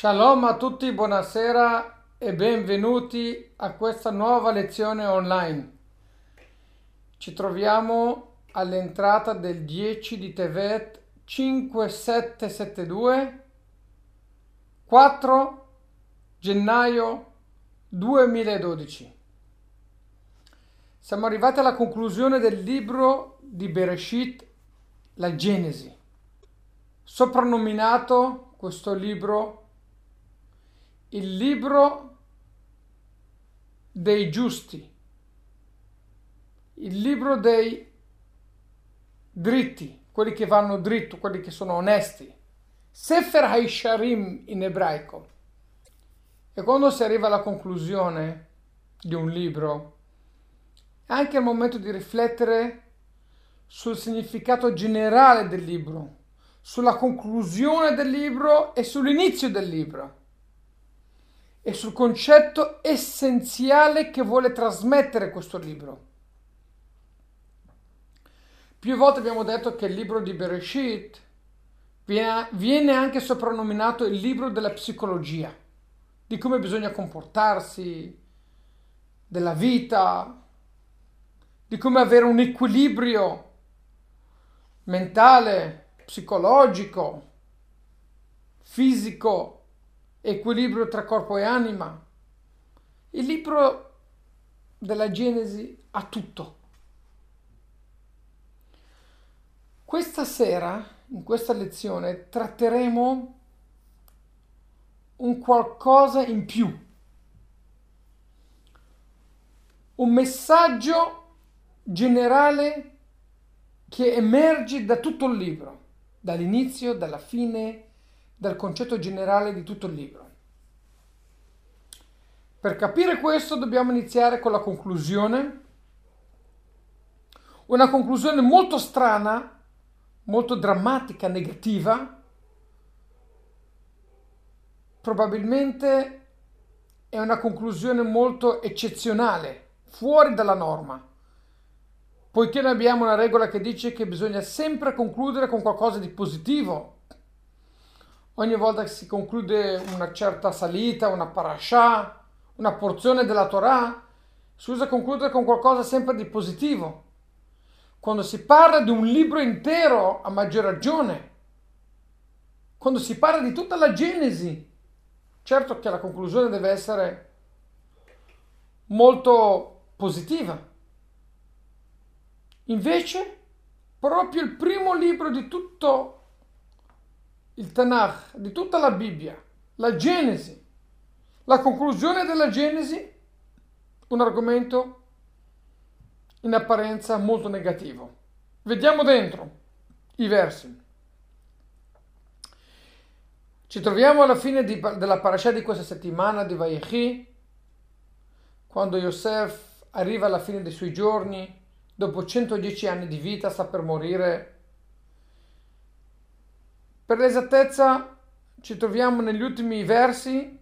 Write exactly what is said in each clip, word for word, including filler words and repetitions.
Shalom a tutti, buonasera e benvenuti a questa nuova lezione online. Ci troviamo all'entrata del dieci di Tevet cinquemilasettecentosettantadue, quattro gennaio duemiladodici. Siamo arrivati alla conclusione del libro di Bereshit, la Genesi, soprannominato questo libro il libro dei giusti, il libro dei dritti, quelli che vanno dritto, quelli che sono onesti, Sefer HaYesharim in ebraico. E quando si arriva alla conclusione di un libro, è anche il momento di riflettere sul significato generale del libro, sulla conclusione del libro e sull'inizio del libro, e sul concetto essenziale che vuole trasmettere questo libro. Più volte abbiamo detto che il libro di Bereshit viene anche soprannominato il libro della psicologia, di come bisogna comportarsi, della vita, di come avere un equilibrio mentale, psicologico, fisico, equilibrio tra corpo e anima. Il libro della Genesi ha tutto. Questa sera, in questa lezione, tratteremo un qualcosa in più, un messaggio generale che emerge da tutto il libro, dall'inizio, dalla fine, dal concetto generale di tutto il libro. Per capire questo dobbiamo iniziare con la conclusione, una conclusione molto strana, molto drammatica, negativa. Probabilmente è una conclusione molto eccezionale, fuori dalla norma, poiché noi abbiamo una regola che dice che bisogna sempre concludere con qualcosa di positivo. Ogni volta che si conclude una certa salita, una parashah, una porzione della Torah, si usa concludere con qualcosa sempre di positivo. Quando si parla di un libro intero, a maggior ragione. Quando si parla di tutta la Genesi, certo che la conclusione deve essere molto positiva. Invece, proprio il primo libro di tutto il Tanakh, di tutta la Bibbia, la Genesi, la conclusione della Genesi, un argomento in apparenza molto negativo. Vediamo dentro i versi. Ci troviamo alla fine di, della parasha di questa settimana di Vayechi, quando Yosef arriva alla fine dei suoi giorni, dopo centodieci anni di vita, sta per morire. Per l'esattezza ci troviamo negli ultimi versi,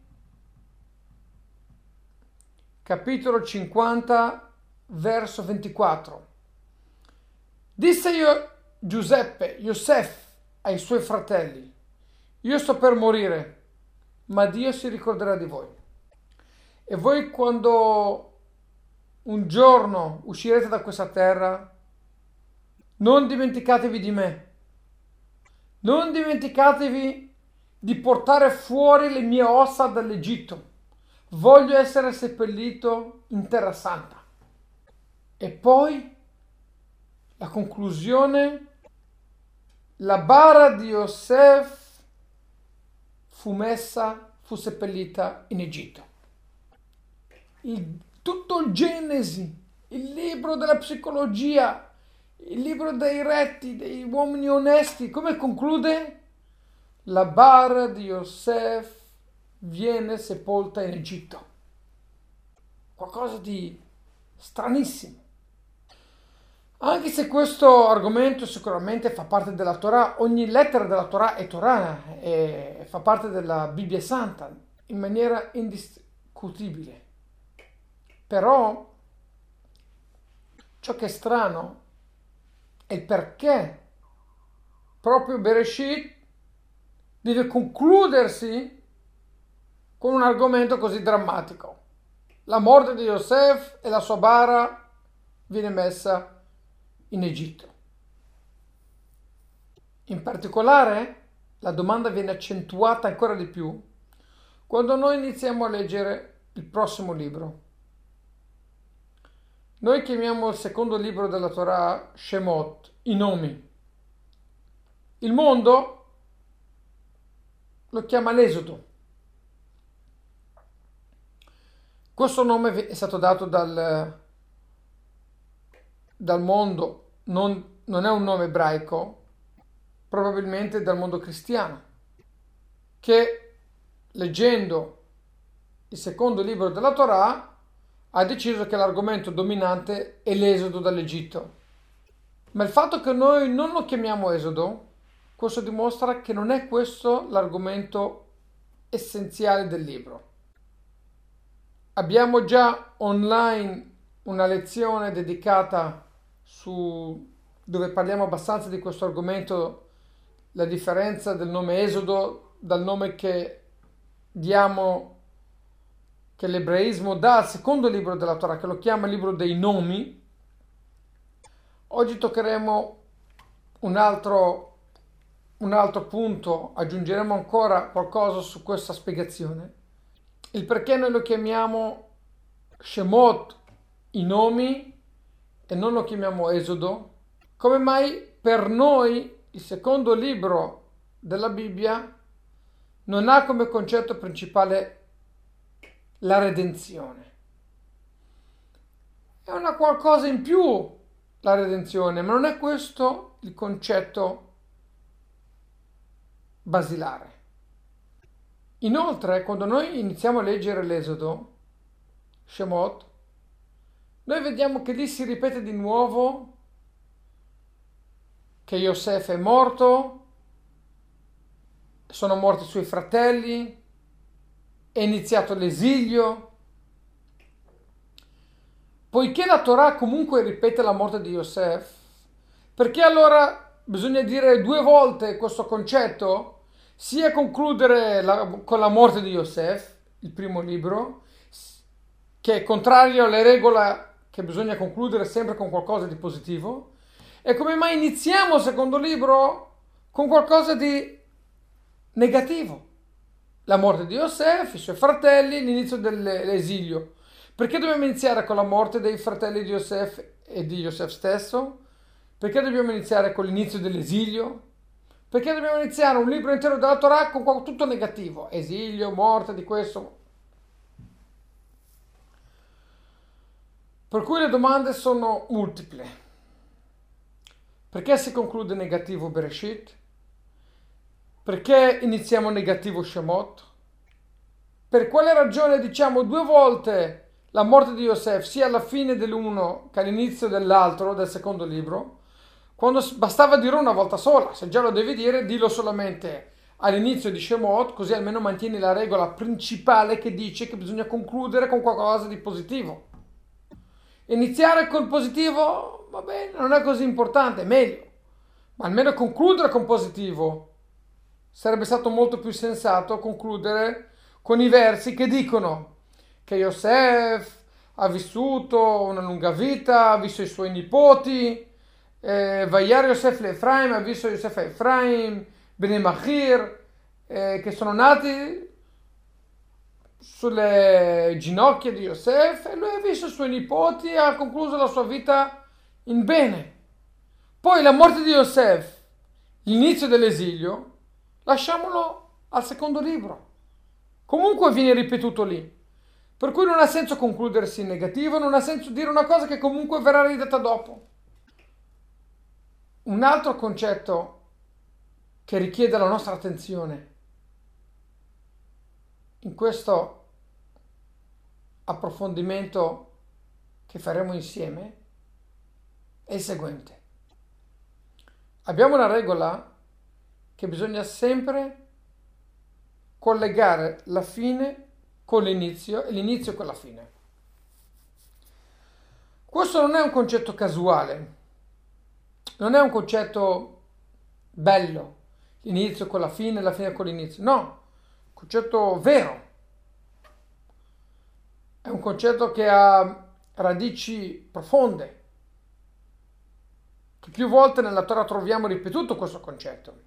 capitolo cinquanta, verso ventiquattro. Disse io, Giuseppe, Yosef, ai suoi fratelli: io sto per morire, ma Dio si ricorderà di voi. E voi, quando un giorno uscirete da questa terra, non dimenticatevi di me. Non dimenticatevi di portare fuori le mie ossa dall'Egitto. Voglio essere seppellito in terra santa. E poi la conclusione: la bara di Yosef fu messa, fu seppellita in Egitto. Il, tutto il Genesi, il libro della psicologia, il libro dei retti, degli uomini onesti, come conclude? La bara di Yosef viene sepolta in Egitto. Qualcosa di stranissimo. Anche se questo argomento sicuramente fa parte della Torah, ogni lettera della Torah è Torah e fa parte della Bibbia Santa in maniera indiscutibile. Però ciò che è strano è il perché proprio Bereshit deve concludersi con un argomento così drammatico. La morte di Yosef e la sua bara viene messa in Egitto. In particolare, la domanda viene accentuata ancora di più quando noi iniziamo a leggere il prossimo libro. Noi chiamiamo il secondo libro della Torah Shemot, i nomi. Il mondo lo chiama l'Esodo. Questo nome è stato dato dal, dal mondo, non, non è un nome ebraico, probabilmente dal mondo cristiano, che leggendo il secondo libro della Torah ha deciso che l'argomento dominante è l'esodo dall'Egitto. Ma il fatto che noi non lo chiamiamo esodo, questo dimostra che non è questo l'argomento essenziale del libro. Abbiamo già online una lezione dedicata su dove parliamo abbastanza di questo argomento, la differenza del nome esodo dal nome che diamo, che l'ebraismo dà al secondo libro della Torah, che lo chiama il libro dei nomi. Oggi toccheremo un altro Un altro punto, aggiungeremo ancora qualcosa su questa spiegazione. Il perché noi lo chiamiamo Shemot, i nomi, e non lo chiamiamo Esodo. Come mai per noi il secondo libro della Bibbia non ha come concetto principale la redenzione? È una qualcosa in più la redenzione, ma non è questo il concetto basilare. Inoltre, quando noi iniziamo a leggere l'Esodo, Shemot, noi vediamo che lì si ripete di nuovo che Yosef è morto, sono morti i suoi fratelli, è iniziato l'esilio. Poiché la Torah comunque ripete la morte di Yosef, perché allora bisogna dire due volte questo concetto? Sia concludere la, con la morte di Yosef, il primo libro, che è contrario alle regole che bisogna concludere sempre con qualcosa di positivo, e come mai iniziamo il secondo libro con qualcosa di negativo? La morte di Yosef, i suoi fratelli, l'inizio dell'esilio. Perché dobbiamo iniziare con la morte dei fratelli di Yosef e di Yosef stesso? Perché dobbiamo iniziare con l'inizio dell'esilio? Perché dobbiamo iniziare un libro intero della Torah con tutto negativo? Esilio, morte di questo. Per cui le domande sono multiple. Perché si conclude negativo Bereshit? Perché iniziamo negativo Shemot? Per quale ragione diciamo due volte la morte di Yosef, sia alla fine dell'uno che all'inizio dell'altro, del secondo libro? Quando bastava dire una volta sola. Se già lo devi dire, dillo solamente all'inizio di Shemot, così almeno mantieni la regola principale che dice che bisogna concludere con qualcosa di positivo. Iniziare col positivo, va bene, non è così importante, è meglio, ma almeno concludere con positivo. Sarebbe stato molto più sensato concludere con i versi che dicono che Yosef ha vissuto una lunga vita, ha visto i suoi nipoti, Eh, Vayar Yosef l'Efraim, ha visto Yosef Efraim, Bnei Machir, eh, che sono nati sulle ginocchia di Yosef, e lui ha visto i suoi nipoti e ha concluso la sua vita in bene. Poi la morte di Yosef, l'inizio dell'esilio, lasciamolo al secondo libro. Comunque viene ripetuto lì. Per cui non ha senso concludersi in negativo, non ha senso dire una cosa che comunque verrà ridetta dopo. Un altro concetto che richiede la nostra attenzione in questo approfondimento che faremo insieme è il seguente. Abbiamo una regola che bisogna sempre collegare la fine con l'inizio e l'inizio con la fine. Questo non è un concetto casuale. Non è un concetto bello, l'inizio con la fine, la fine con l'inizio. No, un concetto vero. è un concetto che ha radici profonde, che più volte nella Torah troviamo ripetuto questo concetto.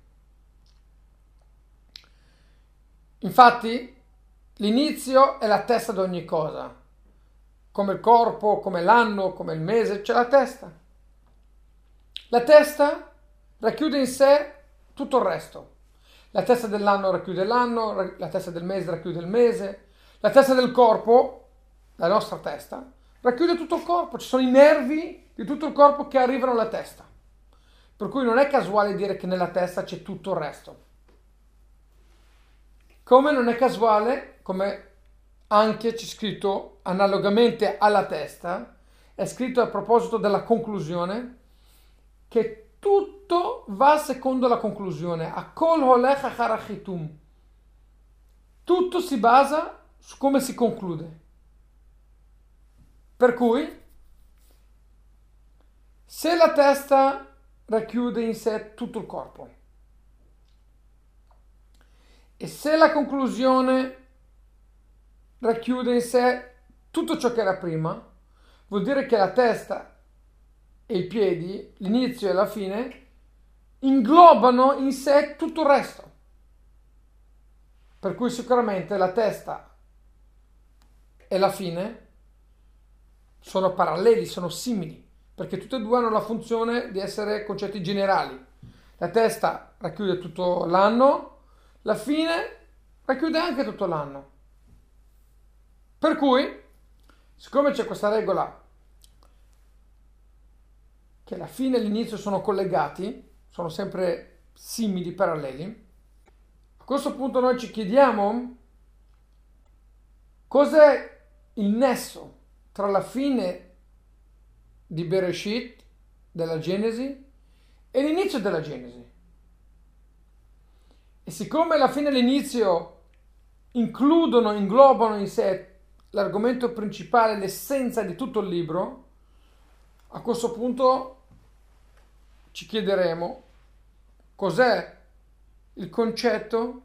Infatti, l'inizio è la testa di ogni cosa. Come il corpo, come l'anno, come il mese, c'è la testa. La testa racchiude in sé tutto il resto. La testa dell'anno racchiude l'anno, la testa del mese racchiude il mese, la testa del corpo, la nostra testa, racchiude tutto il corpo. Ci sono i nervi di tutto il corpo che arrivano alla testa. Per cui non è casuale dire che nella testa c'è tutto il resto. Come non è casuale, come anche c'è scritto analogamente alla testa, è scritto a proposito della conclusione, che tutto va secondo la conclusione. Akol holech achar hachitum. Tutto si basa su come si conclude. Per cui, se la testa racchiude in sé tutto il corpo, e se la conclusione racchiude in sé tutto ciò che era prima, vuol dire che la testa e i piedi, l'inizio e la fine, inglobano in sé tutto il resto. Per cui sicuramente la testa e la fine sono paralleli, sono simili, perché tutte e due hanno la funzione di essere concetti generali. La testa racchiude tutto l'anno, la fine racchiude anche tutto l'anno. Per cui, siccome c'è questa regola che la fine e l'inizio sono collegati, sono sempre simili, paralleli, a questo punto noi ci chiediamo cos'è il nesso tra la fine di Bereshit, della Genesi, e l'inizio della Genesi. E siccome la fine e l'inizio includono, inglobano in sé l'argomento principale, l'essenza di tutto il libro, a questo punto ci chiederemo cos'è il concetto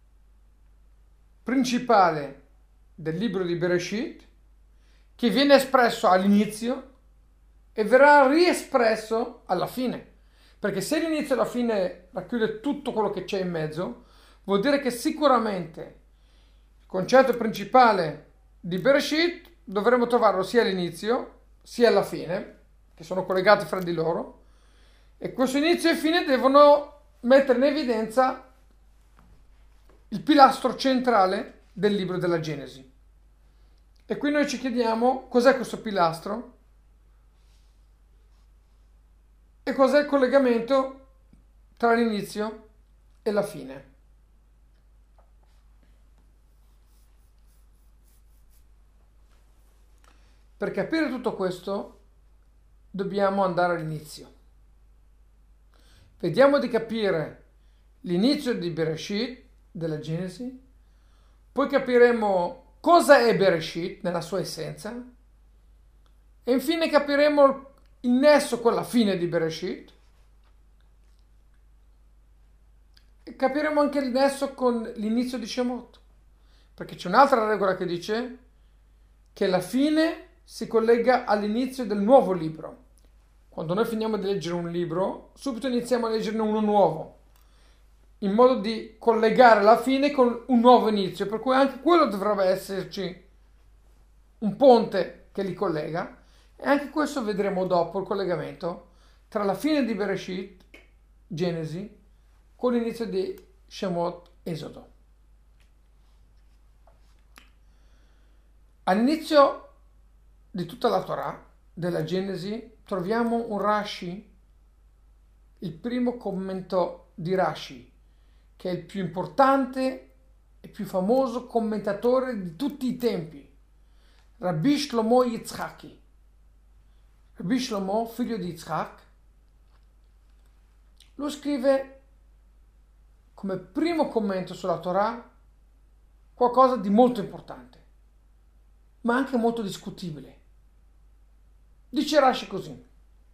principale del libro di Bereshit che viene espresso all'inizio e verrà riespresso alla fine. Perché se l'inizio e la fine racchiude tutto quello che c'è in mezzo, vuol dire che sicuramente il concetto principale di Bereshit dovremo trovarlo sia all'inizio sia alla fine, che sono collegati fra di loro, e questo inizio e fine devono mettere in evidenza il pilastro centrale del libro della Genesi. E qui noi ci chiediamo cos'è questo pilastro e cos'è il collegamento tra l'inizio e la fine. Per capire tutto questo dobbiamo andare all'inizio. Vediamo di capire l'inizio di Bereshit, della Genesi, poi capiremo cosa è Bereshit nella sua essenza e infine capiremo il nesso con la fine di Bereshit e capiremo anche il nesso con l'inizio di Shemot, perché c'è un'altra regola che dice che la fine si collega all'inizio del nuovo libro. Quando noi finiamo di leggere un libro, subito iniziamo a leggerne uno nuovo, in modo di collegare la fine con un nuovo inizio, per cui anche quello dovrebbe esserci un ponte che li collega, e anche questo vedremo dopo, il collegamento tra la fine di Bereshit, Genesi, con l'inizio di Shemot, Esodo. All'inizio di tutta la Torah, della Genesi, troviamo un Rashi, il primo commento di Rashi, che è il più importante e più famoso commentatore di tutti i tempi, Rabbi Shlomo Yitzhaki. Rabbi Shlomo, figlio di Yitzhak, lo scrive come primo commento sulla Torah qualcosa di molto importante, ma anche molto discutibile. Dice Rashi così: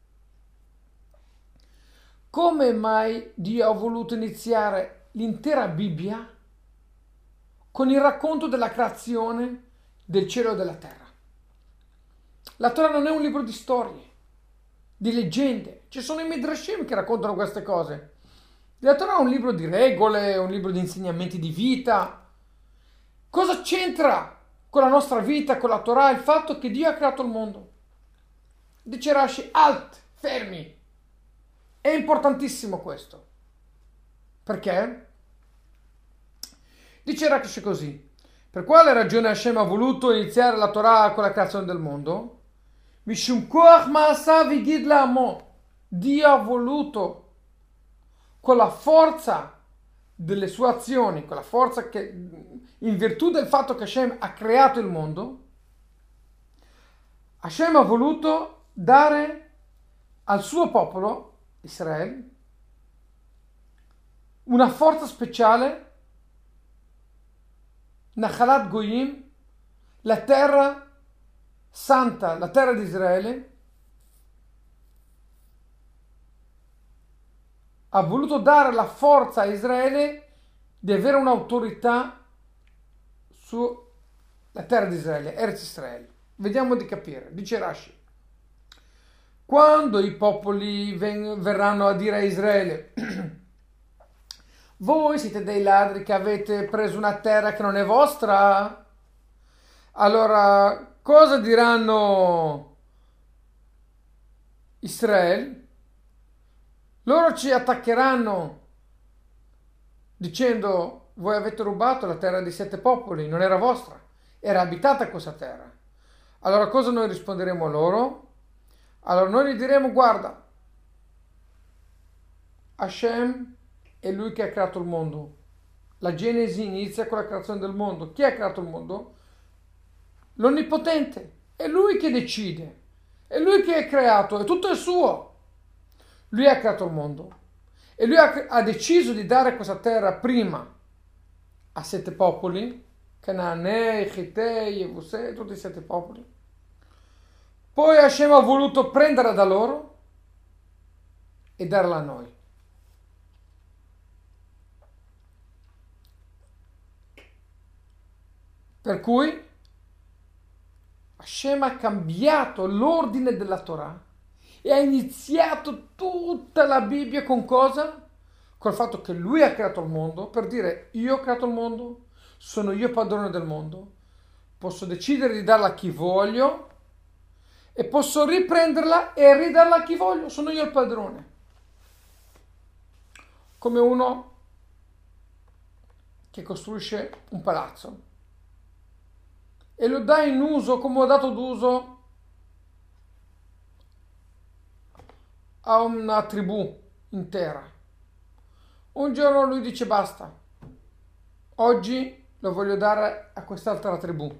come mai Dio ha voluto iniziare l'intera Bibbia con il racconto della creazione del cielo e della terra? La Torah non è un libro di storie, di leggende. Ci sono i Midrashim che raccontano queste cose. La Torah è un libro di regole, un libro di insegnamenti di vita. Cosa c'entra con la nostra vita, con la Torah, il fatto che Dio ha creato il mondo? Dice Rashi, alt, fermi. È importantissimo questo. Perché? Dice Rashi così. Per quale ragione Hashem ha voluto iniziare la Torah con la creazione del mondo? Mishum koach ma'asav higid la'amo. Dio ha voluto, con la forza delle sue azioni, con la forza che, in virtù del fatto che Hashem ha creato il mondo, Hashem ha voluto dare al suo popolo, Israele, una forza speciale, Nachalat Goyim, la terra santa, la terra di Israele, ha voluto dare la forza a Israele di avere un'autorità sulla terra di Israele, Eretz Israele. Vediamo di capire. Dice Rashi, quando i popoli ven- verranno a dire a Israele voi siete dei ladri che avete preso una terra che non è vostra, allora cosa diranno Israele? Loro ci attaccheranno dicendo voi avete rubato la terra di sette popoli, non era vostra, era abitata questa terra. Allora cosa noi risponderemo a loro? Allora noi gli diremo guarda, Hashem è lui che ha creato il mondo. La Genesi inizia con la creazione del mondo. Chi ha creato il mondo? L'Onnipotente. È lui che decide. È lui che è creato, è tutto il suo. Lui ha creato il mondo e lui ha, ha deciso di dare questa terra prima a sette popoli, Canaanei, Chitei, Jebusei, tutti i sette popoli. Poi Hashem ha voluto prenderla da loro e darla a noi. Per cui Hashem ha cambiato l'ordine della Torah e ha iniziato tutta la Bibbia con cosa? Col fatto che lui ha creato il mondo, per dire io ho creato il mondo, sono io padrone del mondo, posso decidere di darla a chi voglio e posso riprenderla e ridarla a chi voglio, sono io il padrone. Come uno che costruisce un palazzo e lo dà in uso, comodato d'uso, a una tribù intera. Un giorno lui dice basta, oggi lo voglio dare a quest'altra tribù.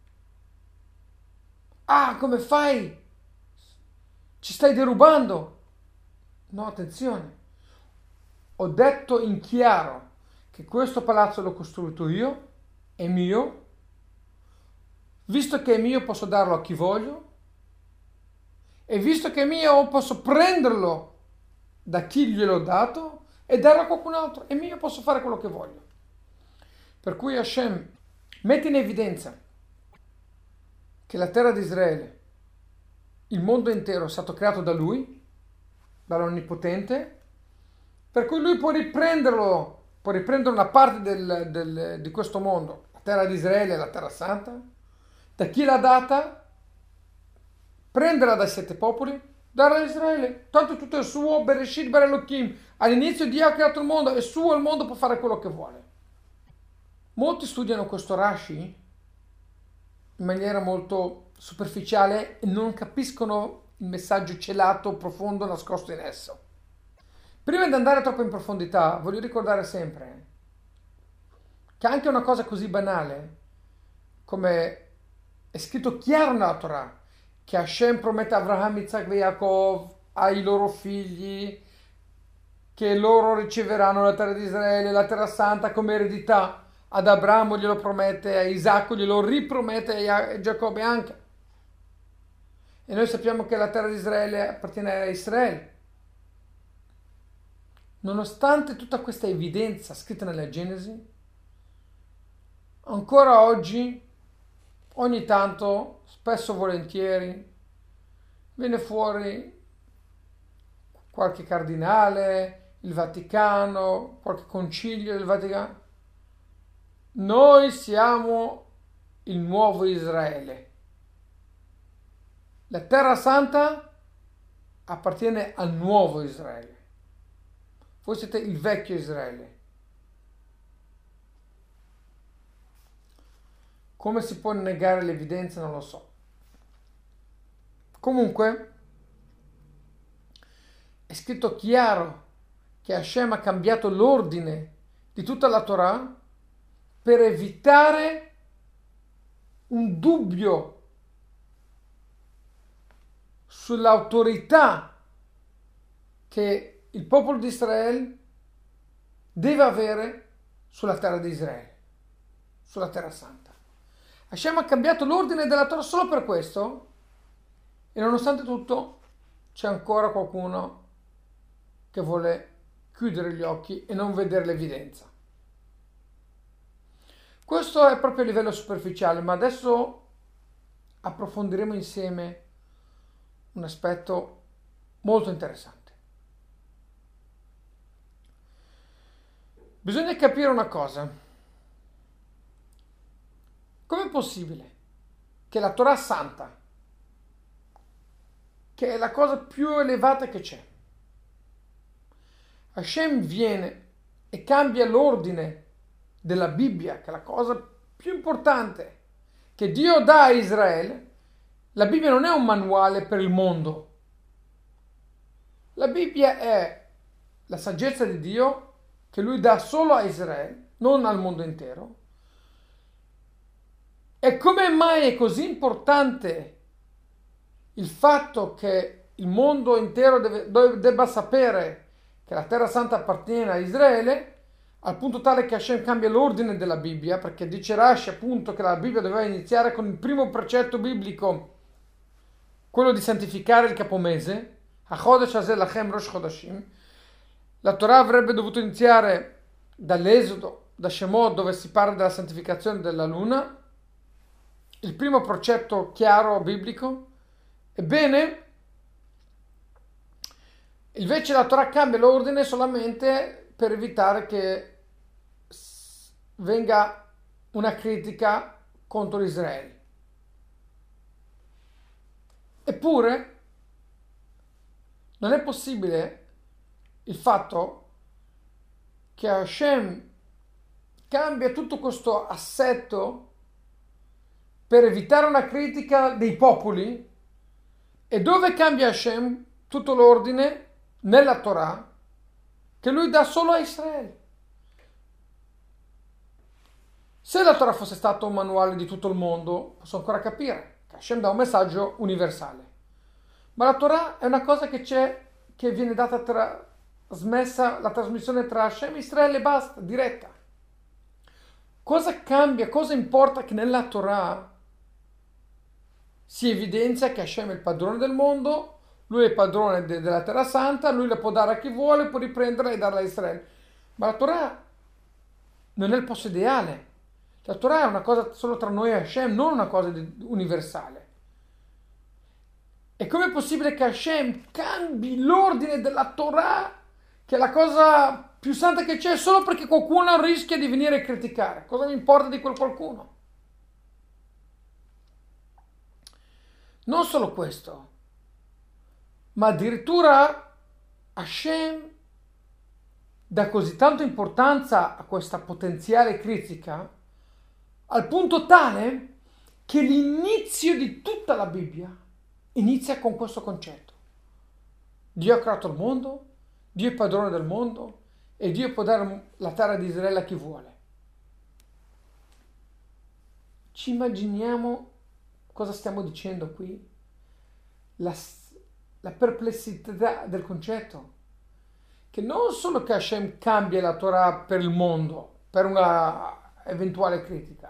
Ah, come fai? Ci stai derubando? No, attenzione. Ho detto in chiaro che questo palazzo l'ho costruito io, è mio. Visto che è mio posso darlo a chi voglio e visto che è mio posso prenderlo da chi gliel'ho dato e darlo a qualcun altro. È mio, posso fare quello che voglio. Per cui Hashem mette in evidenza che la terra di Israele, il mondo intero è stato creato da lui, dall'Onnipotente, per cui lui può riprenderlo, può riprendere una parte del, del, di questo mondo, la terra di Israele, la terra santa, da chi l'ha data, prenderla dai sette popoli, darla a Israele. Tanto tutto è suo, Bereshit bar Elohim. All'inizio Dio ha creato il mondo, è suo, il mondo può fare quello che vuole. Molti studiano questo Rashi in maniera molto superficiale e non capiscono il messaggio celato, profondo, nascosto in esso. Prima di andare troppo in profondità, voglio ricordare sempre che anche una cosa così banale come è scritto chiaro nella Torah che Hashem promette a Abraham, Isaac e Yaakov, ai loro figli, che loro riceveranno la terra di Israele, la terra santa come eredità. Ad Abramo glielo promette, a Isacco glielo ripromette, a Giacobbe anche. E noi sappiamo che la terra di Israele appartiene a Israele. Nonostante tutta questa evidenza scritta nella Genesi, ancora oggi, ogni tanto, spesso volentieri, viene fuori qualche cardinale, il Vaticano, qualche concilio del Vaticano. Noi siamo il nuovo Israele. La Terra Santa appartiene al nuovo Israele. Voi siete il vecchio Israele. Come si può negare l'evidenza? Non lo so. Comunque, è scritto chiaro che Hashem ha cambiato l'ordine di tutta la Torah per evitare un dubbio sull'autorità che il popolo di Israele deve avere sulla terra di Israele, sulla terra santa. Hashem ha cambiato l'ordine della Torah solo per questo, e nonostante tutto c'è ancora qualcuno che vuole chiudere gli occhi e non vedere l'evidenza. Questo è proprio a livello superficiale, ma adesso approfondiremo insieme un aspetto molto interessante. Bisogna capire una cosa. Com'è possibile che la Torah Santa, che è la cosa più elevata che c'è, Hashem viene e cambia l'ordine della Bibbia, che è la cosa più importante che Dio dà a Israele? La Bibbia non è un manuale per il mondo. La Bibbia è la saggezza di Dio che Lui dà solo a Israele, non al mondo intero. E come mai è così importante il fatto che il mondo intero deve, debba sapere che la Terra Santa appartiene a Israele, al punto tale che Hashem cambia l'ordine della Bibbia, perché dice Rashi appunto che la Bibbia doveva iniziare con il primo precetto biblico, quello di santificare il capomese, HaChodesh Hazeh Lachem Rosh Chodashim. La Torah avrebbe dovuto iniziare dall'Esodo, da Shemot, dove si parla della santificazione della luna, il primo precetto chiaro biblico. Ebbene, invece la Torah cambia l'ordine solamente per evitare che venga una critica contro Israele. Eppure non è possibile il fatto che Hashem cambia tutto questo assetto per evitare una critica dei popoli. E dove cambia Hashem tutto l'ordine? Nella Torah, che lui dà solo a Israele. Se la Torah fosse stato un manuale di tutto il mondo, posso ancora capire che Hashem dà un messaggio universale. Ma la Torah è una cosa che c'è, che viene data tra, smessa la trasmissione tra Hashem e Israele e basta, diretta. Cosa cambia, cosa importa che nella Torah si evidenzia che Hashem è il padrone del mondo, lui è il padrone de- della Terra Santa, lui la può dare a chi vuole, può riprenderla e darla a Israele. Ma la Torah non è il posto ideale. La Torah è una cosa solo tra noi e Hashem, non una cosa di- universale. E com'è possibile che Hashem cambi l'ordine della Torah, che è la cosa più santa che c'è, solo perché qualcuno rischia di venire a criticare? Cosa mi importa di quel qualcuno? Non solo questo, ma addirittura Hashem dà così tanta importanza a questa potenziale critica, al punto tale che l'inizio di tutta la Bibbia inizia con questo concetto. Dio ha creato il mondo, Dio è padrone del mondo e Dio può dare la terra di Israele a chi vuole. Ci immaginiamo cosa stiamo dicendo qui? La, la perplessità del concetto. Che non solo che Hashem cambia la Torah per il mondo, per una eventuale critica,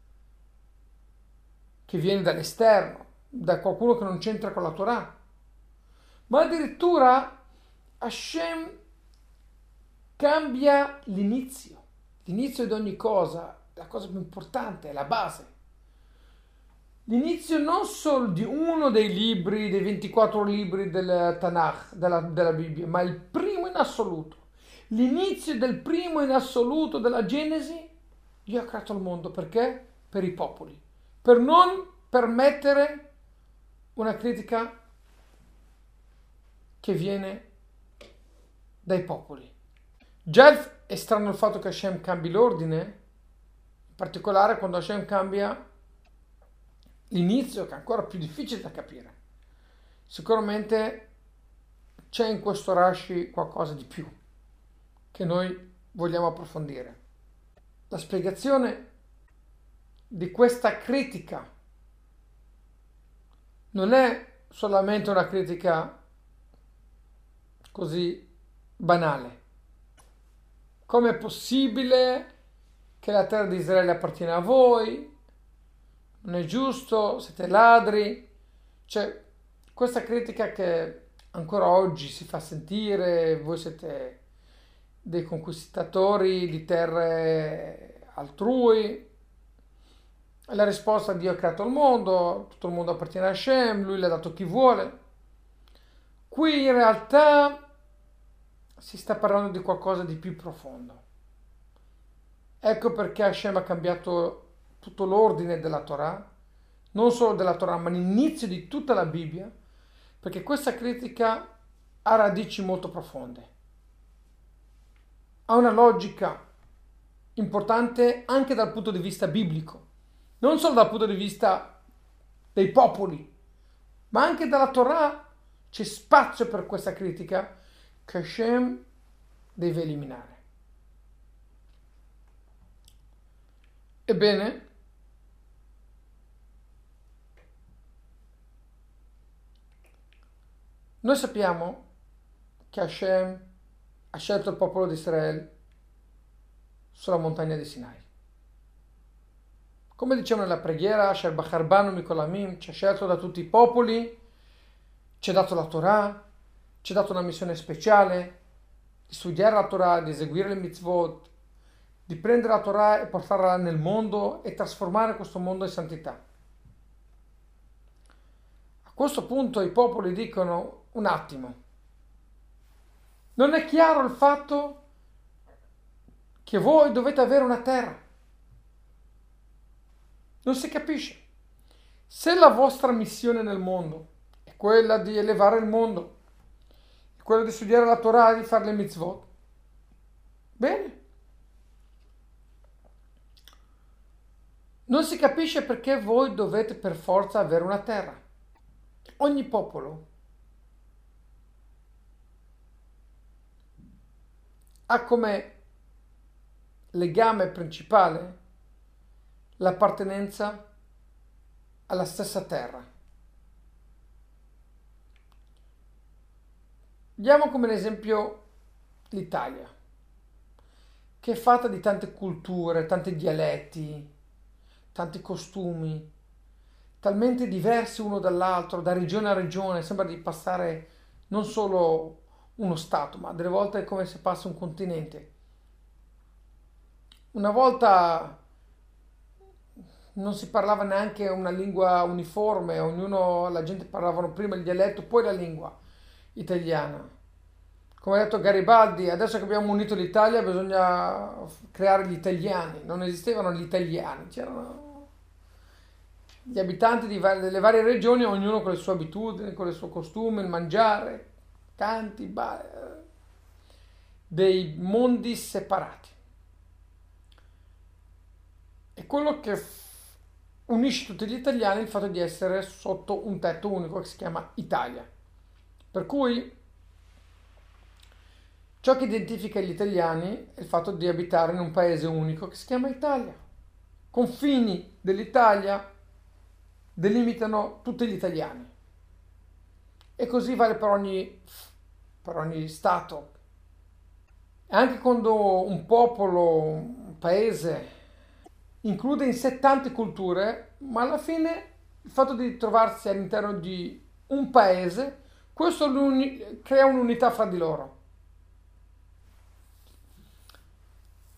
che viene dall'esterno, da qualcuno che non c'entra con la Torah, ma addirittura Hashem cambia l'inizio. L'inizio di ogni cosa, la cosa più importante, è la base. l'inizio non solo di uno dei libri, dei ventiquattro libri del Tanakh, della, della Bibbia, ma il primo in assoluto. L'inizio del primo in assoluto della Genesi, Dio ha creato il mondo. Perché? Per i popoli. Per non permettere una critica che viene dai popoli. Già è strano il fatto che Hashem cambi l'ordine, in particolare quando Hashem cambia l'inizio, che è ancora più difficile da capire. Sicuramente c'è in questo Rashi qualcosa di più che noi vogliamo approfondire. La spiegazione di questa critica non è solamente una critica così banale. Come è possibile che la terra di Israele appartiene a voi? Non è giusto, siete ladri. Cioè, questa critica che ancora oggi si fa sentire, voi siete dei conquistatori di terre altrui. La risposta: Dio ha creato il mondo, tutto il mondo appartiene a Hashem, lui l'ha dato a chi vuole. Qui in realtà si sta parlando di qualcosa di più profondo. Ecco perché Hashem ha cambiato tutto l'ordine della Torah, non solo della Torah, ma l'inizio di tutta la Bibbia, perché questa critica ha radici molto profonde. Ha una logica importante anche dal punto di vista biblico, non solo dal punto di vista dei popoli, ma anche dalla Torah c'è spazio per questa critica che Hashem deve eliminare. Ebbene, noi sappiamo che Hashem ha scelto il popolo di Israele sulla montagna di Sinai. Come diciamo nella preghiera, Asher Bachar Banu Mikol Amim, ci ha scelto da tutti i popoli, ci ha dato la Torah, ci ha dato una missione speciale di studiare la Torah, di eseguire le mitzvot, di prendere la Torah e portarla nel mondo e trasformare questo mondo in santità. A questo punto i popoli dicono: un attimo, non è chiaro il fatto che voi dovete avere una terra? Non si capisce. Se la vostra missione nel mondo è quella di elevare il mondo, è quella di studiare la Torah e di fare le mitzvot, bene. Non si capisce perché voi dovete per forza avere una terra. Ogni popolo ha come legame principale l'appartenenza alla stessa terra. Diamo come esempio l'Italia, che è fatta di tante culture, tanti dialetti, tanti costumi, talmente diversi uno dall'altro, da regione a regione. Sembra di passare non solo uno stato, ma delle volte è come se passa un continente. Una volta non si parlava neanche una lingua uniforme, ognuno, la gente parlavano prima il dialetto, poi la lingua italiana. Come ha detto Garibaldi, adesso che abbiamo unito l'Italia bisogna creare gli italiani. Non esistevano gli italiani, c'erano gli abitanti di var- delle varie regioni, ognuno con le sue abitudini, con le sue costumi, il mangiare, canti, ba- dei mondi separati. E quello che f- unisce tutti gli italiani è il fatto di essere sotto un tetto unico che si chiama Italia. Per cui ciò che identifica gli italiani è il fatto di abitare in un paese unico che si chiama Italia. Confini dell'Italia delimitano tutti gli italiani. E così vale per ogni, per ogni stato. E anche quando un popolo, un paese include in sé tante culture, ma alla fine il fatto di trovarsi all'interno di un paese, questo crea un'unità fra di loro.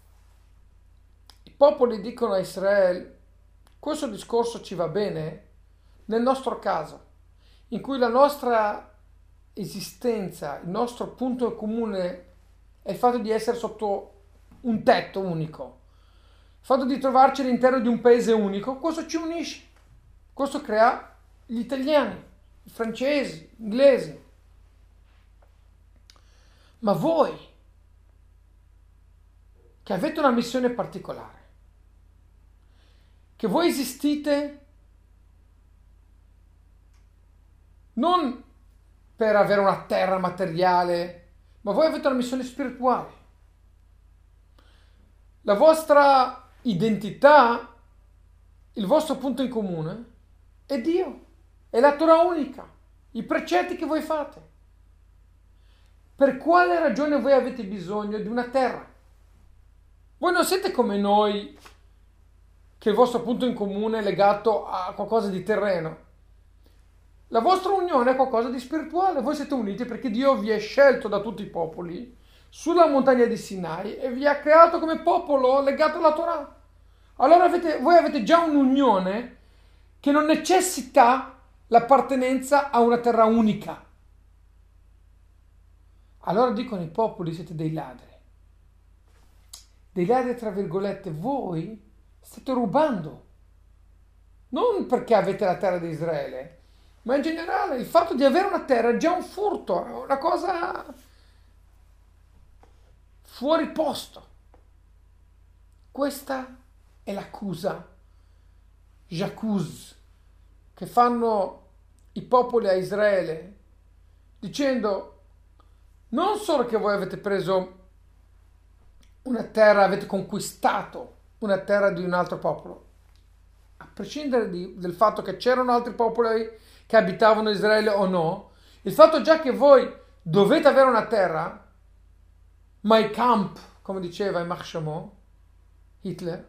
I popoli dicono a Israele: questo discorso ci va bene, nel nostro caso, in cui la nostra esistenza, il nostro punto comune è il fatto di essere sotto un tetto unico, il fatto di trovarci all'interno di un paese unico, questo ci unisce, questo crea gli italiani, i francesi, gli inglesi. Ma voi, che avete una missione particolare, che voi esistite non per avere una terra materiale, ma voi avete una missione spirituale. La vostra identità, il vostro punto in comune è Dio, è la Torah unica, i precetti che voi fate. Per quale ragione voi avete bisogno di una terra? Voi non siete come noi, che il vostro punto in comune è legato a qualcosa di terreno. La vostra unione è qualcosa di spirituale. Voi siete uniti perché Dio vi ha scelto da tutti i popoli sulla montagna di Sinai e vi ha creato come popolo legato alla Torah. Allora avete, voi avete già un'unione che non necessita l'appartenenza a una terra unica. Allora dicono i popoli: siete dei ladri. Dei ladri tra virgolette. Voi state rubando. Non perché avete la terra di Israele, ma in generale il fatto di avere una terra è già un furto, è una cosa fuori posto. Questa è l'accusa, j'accuse, che fanno i popoli a Israele, dicendo: non solo che voi avete preso una terra, avete conquistato una terra di un altro popolo, a prescindere di, del fatto che c'erano altri popoli che abitavano Israele o no, il fatto già che voi dovete avere una terra, Mein Kampf, come diceva Iemak Shamo, Hitler,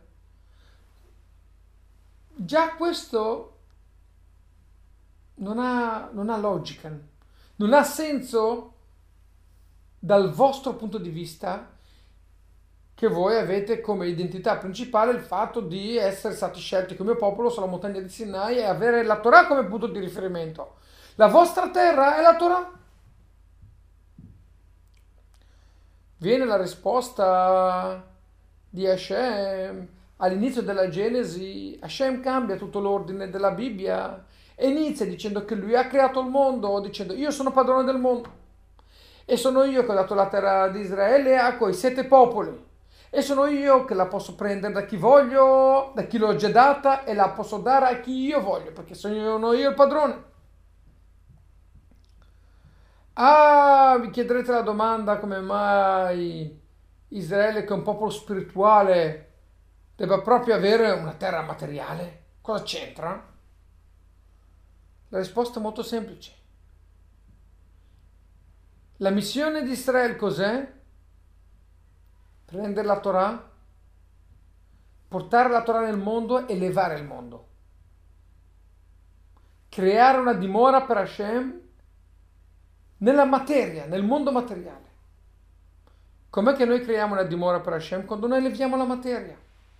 già questo non ha, non ha logica, non ha senso dal vostro punto di vista, che voi avete come identità principale il fatto di essere stati scelti come popolo sulla montagna di Sinai e avere la Torah come punto di riferimento. La vostra terra è la Torah. Viene la risposta di Hashem. All'inizio della Genesi Hashem cambia tutto l'ordine della Bibbia e inizia dicendo che lui ha creato il mondo, dicendo: io sono padrone del mondo e sono io che ho dato la terra di Israele a quei sette popoli. E sono io che la posso prendere da chi voglio, da chi l'ho già data, e la posso dare a chi io voglio, perché sono io il padrone. Ah, vi chiederete la domanda: come mai Israele, che è un popolo spirituale, debba proprio avere una terra materiale? Cosa c'entra? La risposta è molto semplice. La missione di Israele cos'è? Prendere la Torah, portare la Torah nel mondo e elevare il mondo. Creare una dimora per Hashem nella materia, nel mondo materiale. Com'è che noi creiamo una dimora per Hashem? Quando noi eleviamo la materia.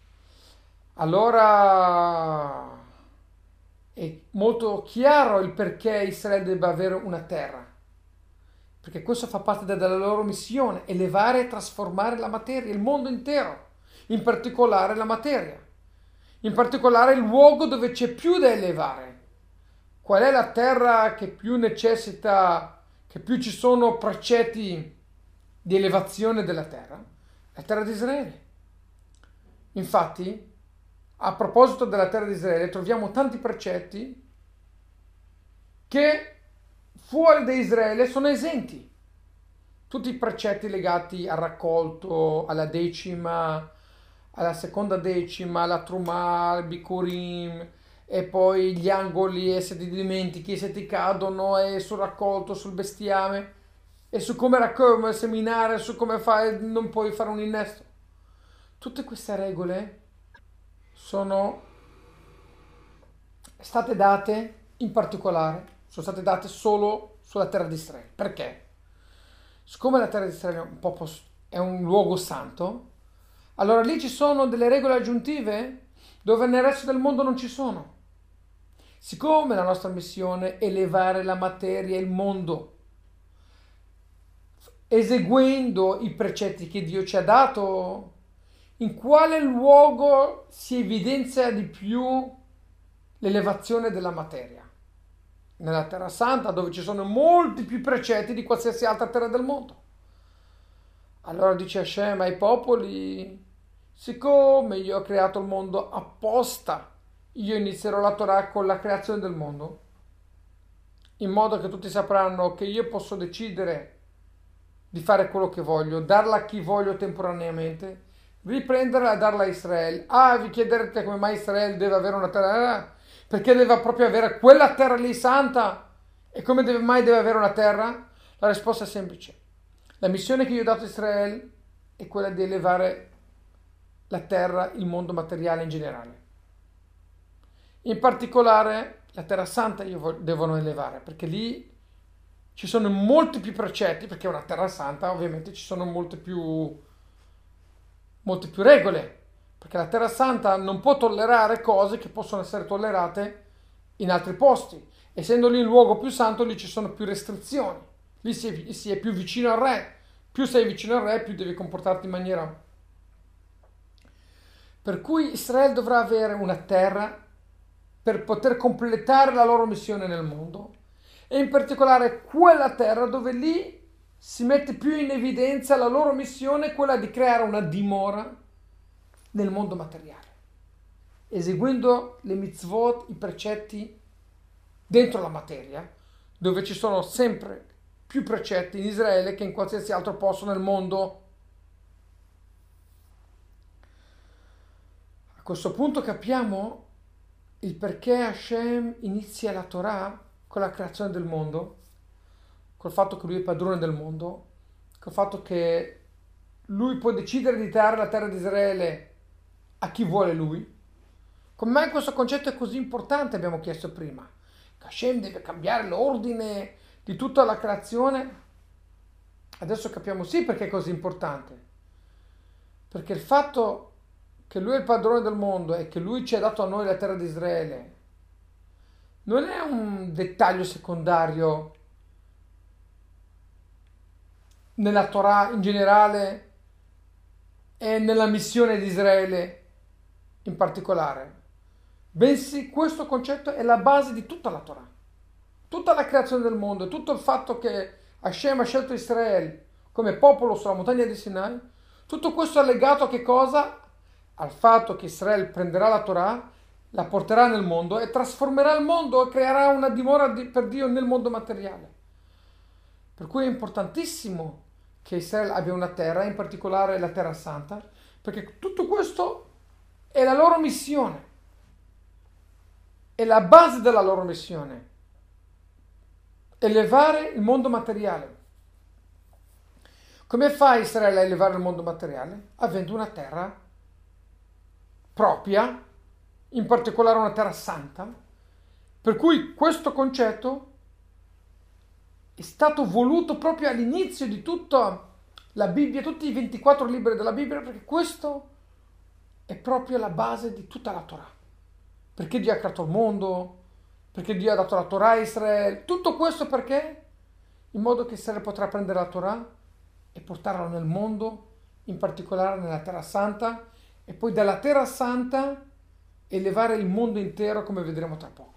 Allora è molto chiaro il perché Israele debba avere una terra. Perché questo fa parte della loro missione: elevare e trasformare la materia, il mondo intero, in particolare la materia, in particolare il luogo dove c'è più da elevare. Qual è la terra che più necessita, che più ci sono precetti di elevazione della terra? La terra di Israele. Infatti, a proposito della terra di Israele, troviamo tanti precetti che fuori da Israele sono esenti. Tutti i precetti legati al raccolto, alla decima, alla seconda decima, alla trumà, al bikurim, e poi gli angoli, e se ti dimentichi, se ti cadono, e sul raccolto, sul bestiame, e su come raccogliere, seminare, su come fare, non puoi fare un innesto. Tutte queste regole sono state date in particolare, sono state date solo sulla terra di Israele. Perché? Siccome la terra di Israele è un, popolo, è un luogo santo, allora lì ci sono delle regole aggiuntive dove nel resto del mondo non ci sono. Siccome la nostra missione è elevare la materia e il mondo, eseguendo i precetti che Dio ci ha dato, in quale luogo si evidenzia di più l'elevazione della materia? Nella Terra Santa, dove ci sono molti più precetti di qualsiasi altra terra del mondo. Allora dice Hashem ai popoli: siccome io ho creato il mondo apposta, io inizierò la Torah con la creazione del mondo, in modo che tutti sapranno che io posso decidere di fare quello che voglio, darla a chi voglio temporaneamente, riprenderla e darla a Israele. Ah, vi chiederete come mai Israele deve avere una terra? Perché deve proprio avere quella terra lì santa? E come deve, mai deve avere una terra? La risposta è semplice. La missione che io ho dato a Israele è quella di elevare la terra, il mondo materiale in generale. In particolare la terra santa io devono elevare, perché lì ci sono molti più precetti, perché è una terra santa, ovviamente ci sono molte più, molte più regole, perché la terra santa non può tollerare cose che possono essere tollerate in altri posti. Essendo lì il luogo più santo, lì ci sono più restrizioni, lì si è, si è più vicino al re. Più sei vicino al re, più devi comportarti in maniera. Per cui Israele dovrà avere una terra per poter completare la loro missione nel mondo, e in particolare quella terra dove lì si mette più in evidenza la loro missione, quella di creare una dimora nel mondo materiale, eseguendo le mitzvot, i precetti dentro la materia, dove ci sono sempre più precetti in Israele che in qualsiasi altro posto nel mondo. A questo punto capiamo il perché Hashem inizia la Torah con la creazione del mondo, col fatto che lui è padrone del mondo, col fatto che lui può decidere di dare la terra di Israele a chi vuole lui. Come mai questo concetto è così importante, abbiamo chiesto prima. Che Hashem deve cambiare l'ordine di tutta la creazione. Adesso capiamo sì perché è così importante. Perché il fatto che lui è il padrone del mondo e che lui ci ha dato a noi la terra di Israele non è un dettaglio secondario nella Torah in generale e nella missione di Israele in particolare, bensì questo concetto è la base di tutta la Torah, tutta la creazione del mondo, tutto il fatto che Hashem ha scelto Israele come popolo sulla montagna di Sinai. Tutto questo è legato a che cosa? Al fatto che Israele prenderà la Torah, la porterà nel mondo e trasformerà il mondo e creerà una dimora di, per Dio nel mondo materiale. Per cui è importantissimo che Israele abbia una terra, in particolare la terra santa, perché tutto questo è la loro missione, è la base della loro missione, elevare il mondo materiale. Come fa Israele a elevare il mondo materiale? Avendo una terra propria, in particolare una terra santa, per cui questo concetto è stato voluto proprio all'inizio di tutta la Bibbia, tutti i ventiquattro libri della Bibbia, perché questo è proprio la base di tutta la Torah. Perché Dio ha creato il mondo, perché Dio ha dato la Torah a Israele, tutto questo perché? In modo che Israele potrà prendere la Torah e portarla nel mondo, in particolare nella Terra Santa, e poi dalla Terra Santa elevare il mondo intero, come vedremo tra poco.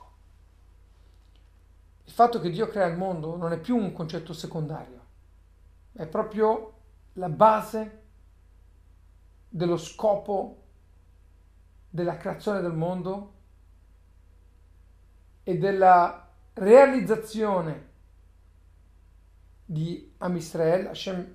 Il fatto che Dio crea il mondo non è più un concetto secondario, è proprio la base dello scopo della creazione del mondo e della realizzazione di Am Israel. Hashem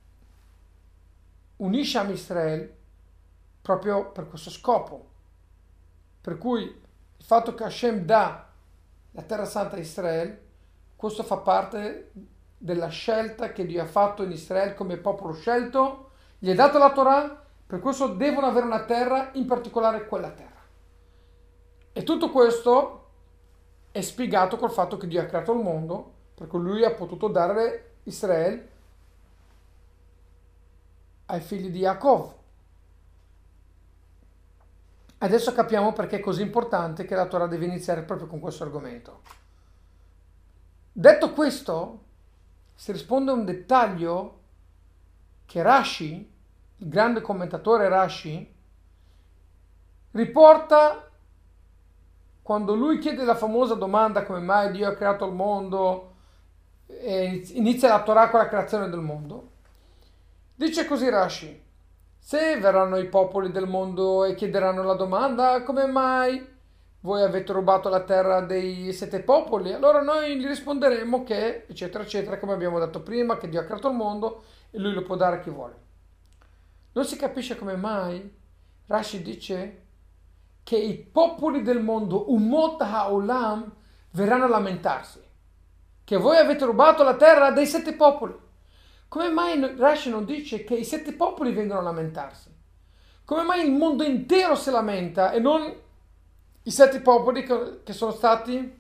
unisce Am Israel proprio per questo scopo. Per cui il fatto che Hashem dà la terra santa a Israele, questo fa parte della scelta che Dio ha fatto in Israele come popolo scelto, gli ha dato la Torah, per questo devono avere una terra, in particolare quella terra. E tutto questo è spiegato col fatto che Dio ha creato il mondo, per cui lui ha potuto dare Israele ai figli di Yaakov. Adesso capiamo perché è così importante che la Torah deve iniziare proprio con questo argomento. Detto questo, si risponde a un dettaglio che Rashi, il grande commentatore Rashi, riporta quando lui chiede la famosa domanda come mai Dio ha creato il mondo e inizia la Torah con la creazione del mondo. Dice così Rashi: se verranno i popoli del mondo e chiederanno la domanda come mai voi avete rubato la terra dei sette popoli, allora noi gli risponderemo che eccetera eccetera, come abbiamo detto prima, che Dio ha creato il mondo e lui lo può dare a chi vuole. Non si capisce come mai Rashi dice che i popoli del mondo, Umot Ha'olam, verranno a lamentarsi, che voi avete rubato la terra dei sette popoli. Come mai Rashi non dice che i sette popoli vengono a lamentarsi? Come mai il mondo intero si lamenta e non i sette popoli che sono stati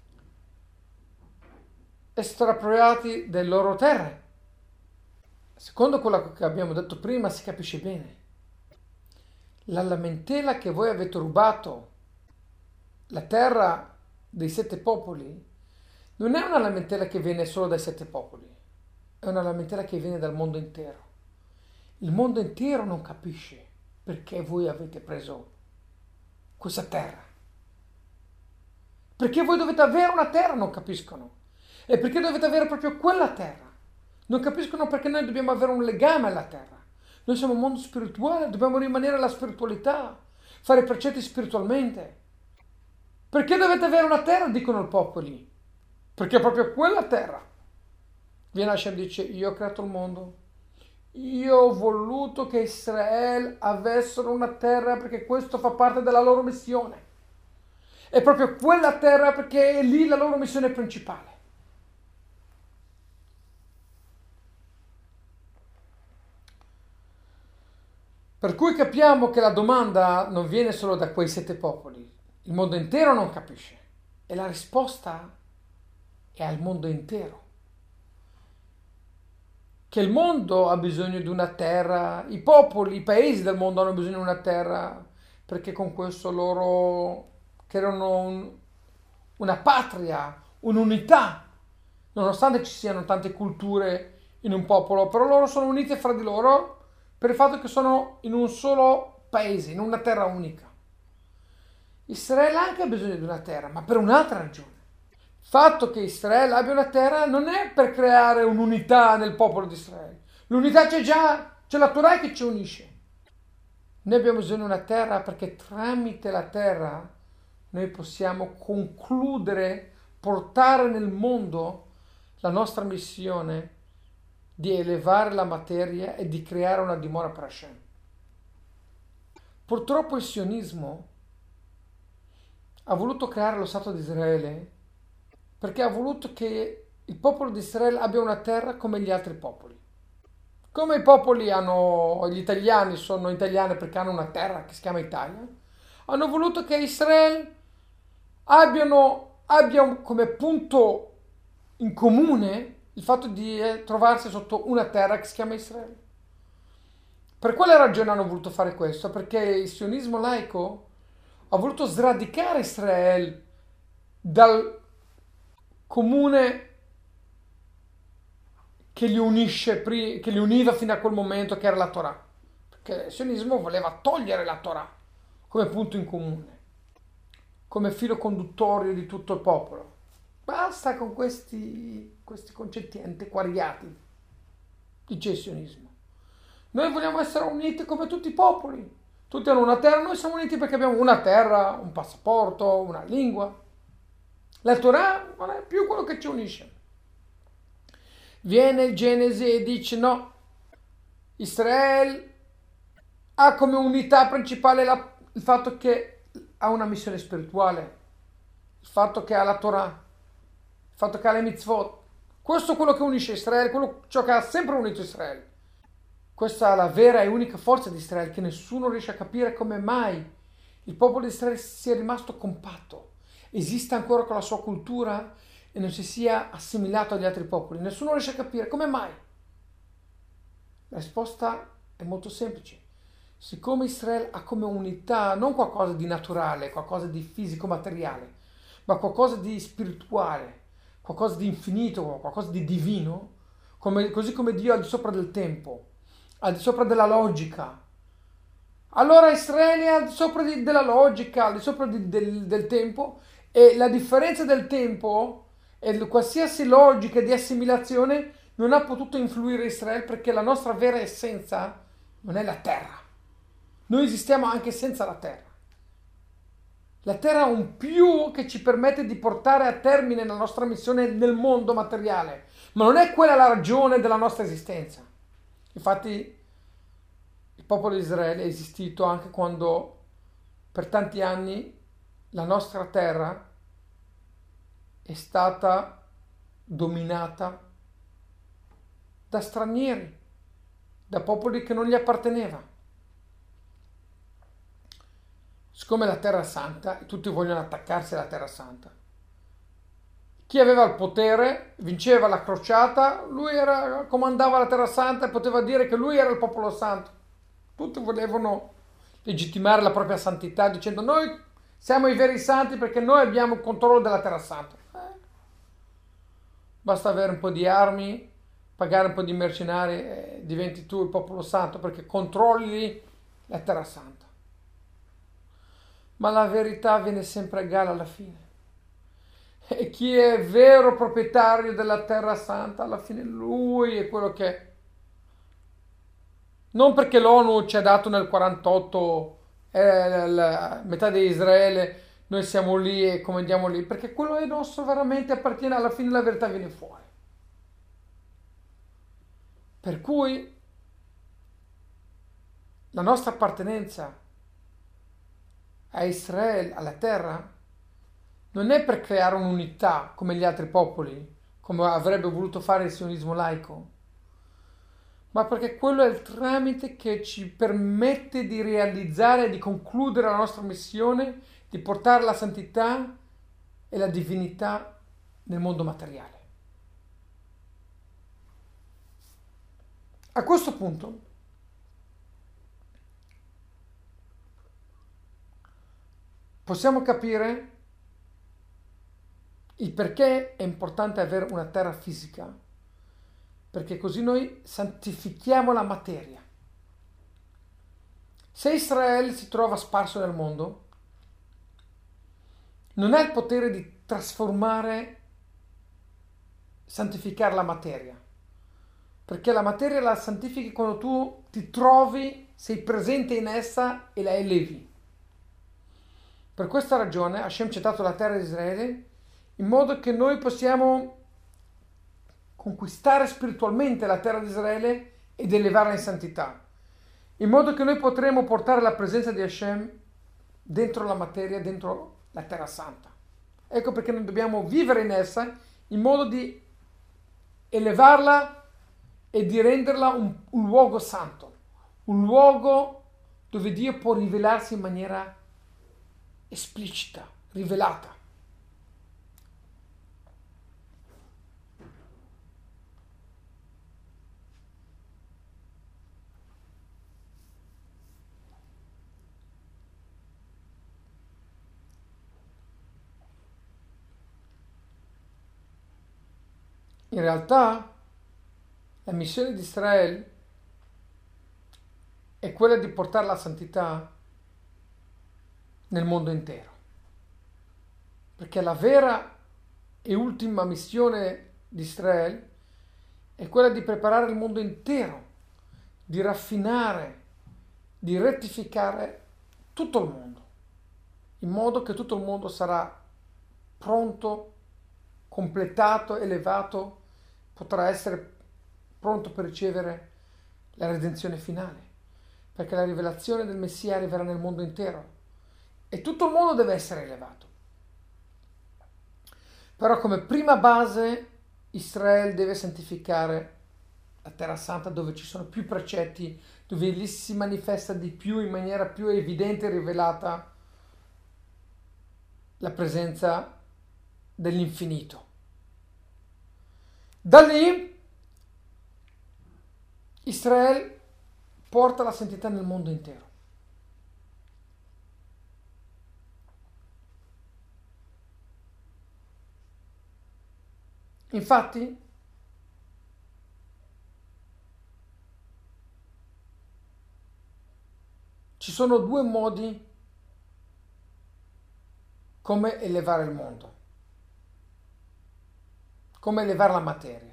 espropriati delle loro terre? Secondo quello che abbiamo detto prima si capisce bene. La lamentela che voi avete rubato la terra dei sette popoli non è una lamentela che viene solo dai sette popoli, è una lamentela che viene dal mondo intero. Il mondo intero non capisce perché voi avete preso questa terra. Perché voi dovete avere una terra, non capiscono. E perché dovete avere proprio quella terra. Non capiscono perché noi dobbiamo avere un legame alla terra. Noi siamo un mondo spirituale, dobbiamo rimanere alla spiritualità, fare precetti spiritualmente. Perché dovete avere una terra, dicono i popoli? Perché proprio quella terra. Viene Hashem e dice: io ho creato il mondo, io ho voluto che Israele avessero una terra perché questo fa parte della loro missione. È proprio quella terra perché è lì la loro missione principale. Per cui capiamo che la domanda non viene solo da quei sette popoli, il mondo intero non capisce e la risposta è al mondo intero. Che il mondo ha bisogno di una terra, i popoli, i paesi del mondo hanno bisogno di una terra perché con questo loro creano un, una patria, un'unità, nonostante ci siano tante culture in un popolo, però loro sono uniti fra di loro per il fatto che sono in un solo paese, in una terra unica. Israele anche ha bisogno di una terra, ma per un'altra ragione. Il fatto che Israele abbia una terra non è per creare un'unità nel popolo di Israele. L'unità c'è già, c'è la Torah che ci unisce. Noi abbiamo bisogno di una terra perché tramite la terra noi possiamo concludere, portare nel mondo la nostra missione di elevare la materia e di creare una dimora per Hashem. Purtroppo il sionismo ha voluto creare lo Stato di Israele perché ha voluto che il popolo di Israele abbia una terra come gli altri popoli. Come i popoli hanno, gli italiani sono italiani perché hanno una terra che si chiama Italia, hanno voluto che Israele abbiano, abbia come punto in comune il fatto di eh, trovarsi sotto una terra che si chiama Israele. Per quale ragione hanno voluto fare questo? Perché il sionismo laico ha voluto sradicare Israele dal comune che li unisce, che li univa fino a quel momento, che era la Torah. Perché il sionismo voleva togliere la Torah come punto in comune, come filo conduttorio di tutto il popolo. Basta con questi, questi concetti antiquariati, dice il sionismo. Noi vogliamo essere uniti come tutti i popoli. Tutti hanno una terra, noi siamo uniti perché abbiamo una terra, un passaporto, una lingua. La Torah non è più quello che ci unisce. Viene il Genesi e dice no, Israele ha come unità principale la, il fatto che ha una missione spirituale, il fatto che ha la Torah, il fatto che ha le mitzvot. Questo è quello che unisce Israele, quello, ciò che ha sempre unito Israele. Questa è la vera e unica forza di Israele, che nessuno riesce a capire come mai il popolo di Israele sia rimasto compatto, esiste ancora con la sua cultura e non si sia assimilato agli altri popoli. Nessuno riesce a capire come mai. La risposta è molto semplice, siccome Israele ha come unità non qualcosa di naturale, qualcosa di fisico-materiale, ma qualcosa di spirituale, qualcosa di infinito, qualcosa di divino, come, così come Dio è al di sopra del tempo, al di sopra della logica. Allora Israele è al di sopra di, della logica, al di sopra di, del, del tempo, e la differenza del tempo e qualsiasi logica di assimilazione non ha potuto influire Israele, perché la nostra vera essenza non è la terra. Noi esistiamo anche senza la terra. La terra è un più che ci permette di portare a termine la nostra missione nel mondo materiale, ma non è quella la ragione della nostra esistenza. Infatti il popolo di Israele è esistito anche quando per tanti anni la nostra terra è stata dominata da stranieri, da popoli che non gli apparteneva. Siccome la terra è santa e tutti vogliono attaccarsi alla terra santa, chi aveva il potere vinceva la crociata, lui era, comandava la terra santa e poteva dire che lui era il popolo santo. Tutti volevano legittimare la propria santità dicendo: noi siamo i veri santi perché noi abbiamo il controllo della terra santa. Eh. Basta avere un po' di armi, pagare un po' di mercenari e diventi tu il popolo santo perché controlli la terra santa. Ma la verità viene sempre a galla alla fine. E chi è vero proprietario della terra santa, alla fine lui è quello che è. Non perché l'ONU ci ha dato nel quarantotto eh, la metà di Israele, noi siamo lì e comandiamo lì, perché quello è nostro, veramente appartiene, alla fine la verità viene fuori. Per cui la nostra appartenenza a Israele, alla terra, non è per creare un'unità come gli altri popoli, come avrebbe voluto fare il sionismo laico, ma perché quello è il tramite che ci permette di realizzare e di concludere la nostra missione, di portare la santità e la divinità nel mondo materiale. A questo punto possiamo capire il perché è importante avere una terra fisica, perché così noi santifichiamo la materia. Se Israele si trova sparso nel mondo, non ha il potere di trasformare, santificare la materia, perché la materia la santifichi quando tu ti trovi, sei presente in essa e la elevi. Per questa ragione Hashem ci ha dato la terra di Israele in modo che noi possiamo conquistare spiritualmente la terra di Israele ed elevarla in santità, in modo che noi potremo portare la presenza di Hashem dentro la materia, dentro la terra santa. Ecco perché noi dobbiamo vivere in essa in modo di elevarla e di renderla un, un luogo santo, un luogo dove Dio può rivelarsi in maniera esplicita, rivelata. In realtà la missione di Israele è quella di portare la santità nel mondo intero, perché la vera e ultima missione di Israele è quella di preparare il mondo intero, di raffinare, di rettificare tutto il mondo, in modo che tutto il mondo sarà pronto, completato, elevato, potrà essere pronto per ricevere la redenzione finale, perché la rivelazione del Messia arriverà nel mondo intero e tutto il mondo deve essere elevato. Però come prima base Israele deve santificare la terra santa, dove ci sono più precetti, dove lì si manifesta di più, in maniera più evidente e rivelata, la presenza dell'infinito. Da lì Israele porta la santità nel mondo intero. Infatti, ci sono due modi come elevare il mondo, come elevare la materia.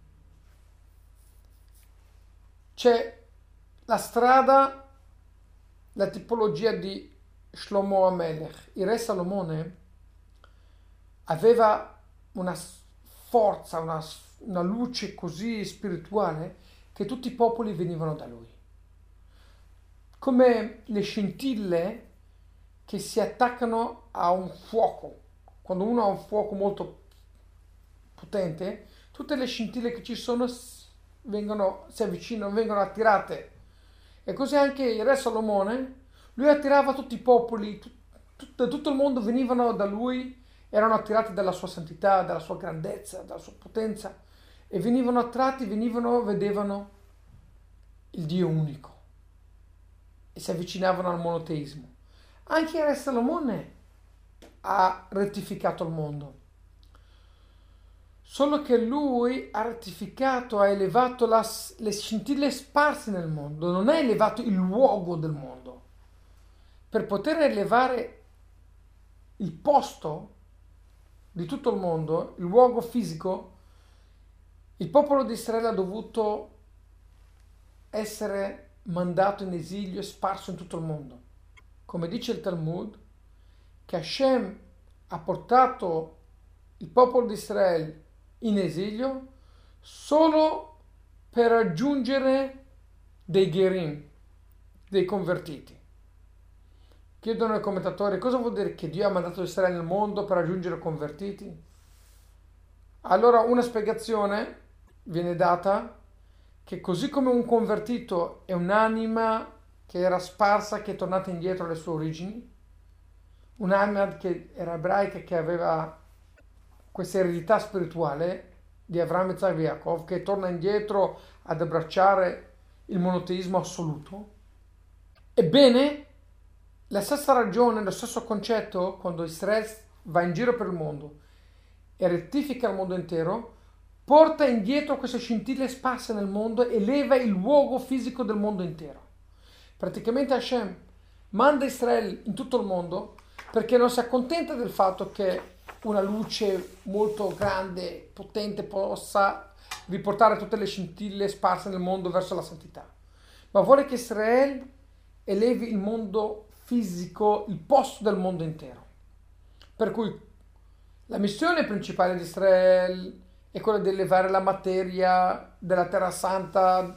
C'è la strada, la tipologia di Shlomo HaMelech. Il re Salomone aveva una forza, una, una luce così spirituale che tutti i popoli venivano da lui. Come le scintille che si attaccano a un fuoco. Quando uno ha un fuoco molto potente, tutte le scintille che ci sono vengono, si avvicinano, vengono attirate. E così anche il re Salomone, lui attirava tutti i popoli, tut, tut, tutto il mondo venivano da lui, erano attirati dalla sua santità, dalla sua grandezza, dalla sua potenza, e venivano attratti, venivano, vedevano il Dio unico e si avvicinavano al monoteismo. Anche il re Salomone ha rettificato il mondo, solo che lui ha rettificato, ha elevato la, le scintille sparse nel mondo, non ha elevato il luogo del mondo. Per poter elevare il posto di tutto il mondo, il luogo fisico, il popolo di Israele ha dovuto essere mandato in esilio e sparso in tutto il mondo. Come dice il Talmud, che Hashem ha portato il popolo di Israele in esilio solo per raggiungere dei Gerim, dei convertiti. Chiedono ai commentatori cosa vuol dire che Dio ha mandato Israele nel mondo per raggiungere convertiti. Allora una spiegazione viene data che così come un convertito è un'anima che era sparsa, che è tornata indietro alle sue origini, un'anima che era ebraica, che aveva questa eredità spirituale di Avraham, Isaac e Yaakov, che torna indietro ad abbracciare il monoteismo assoluto. Ebbene, la stessa ragione, lo stesso concetto, quando Israele va in giro per il mondo e rettifica il mondo intero, porta indietro queste scintille sparse nel mondo e eleva il luogo fisico del mondo intero. Praticamente Hashem manda Israele in tutto il mondo perché non si accontenta del fatto che una luce molto grande, potente, possa riportare tutte le scintille sparse nel mondo verso la santità, ma vuole che Israele elevi il mondo fisico, il posto del mondo intero. Per cui la missione principale di Israele è quella di elevare la materia della Terra Santa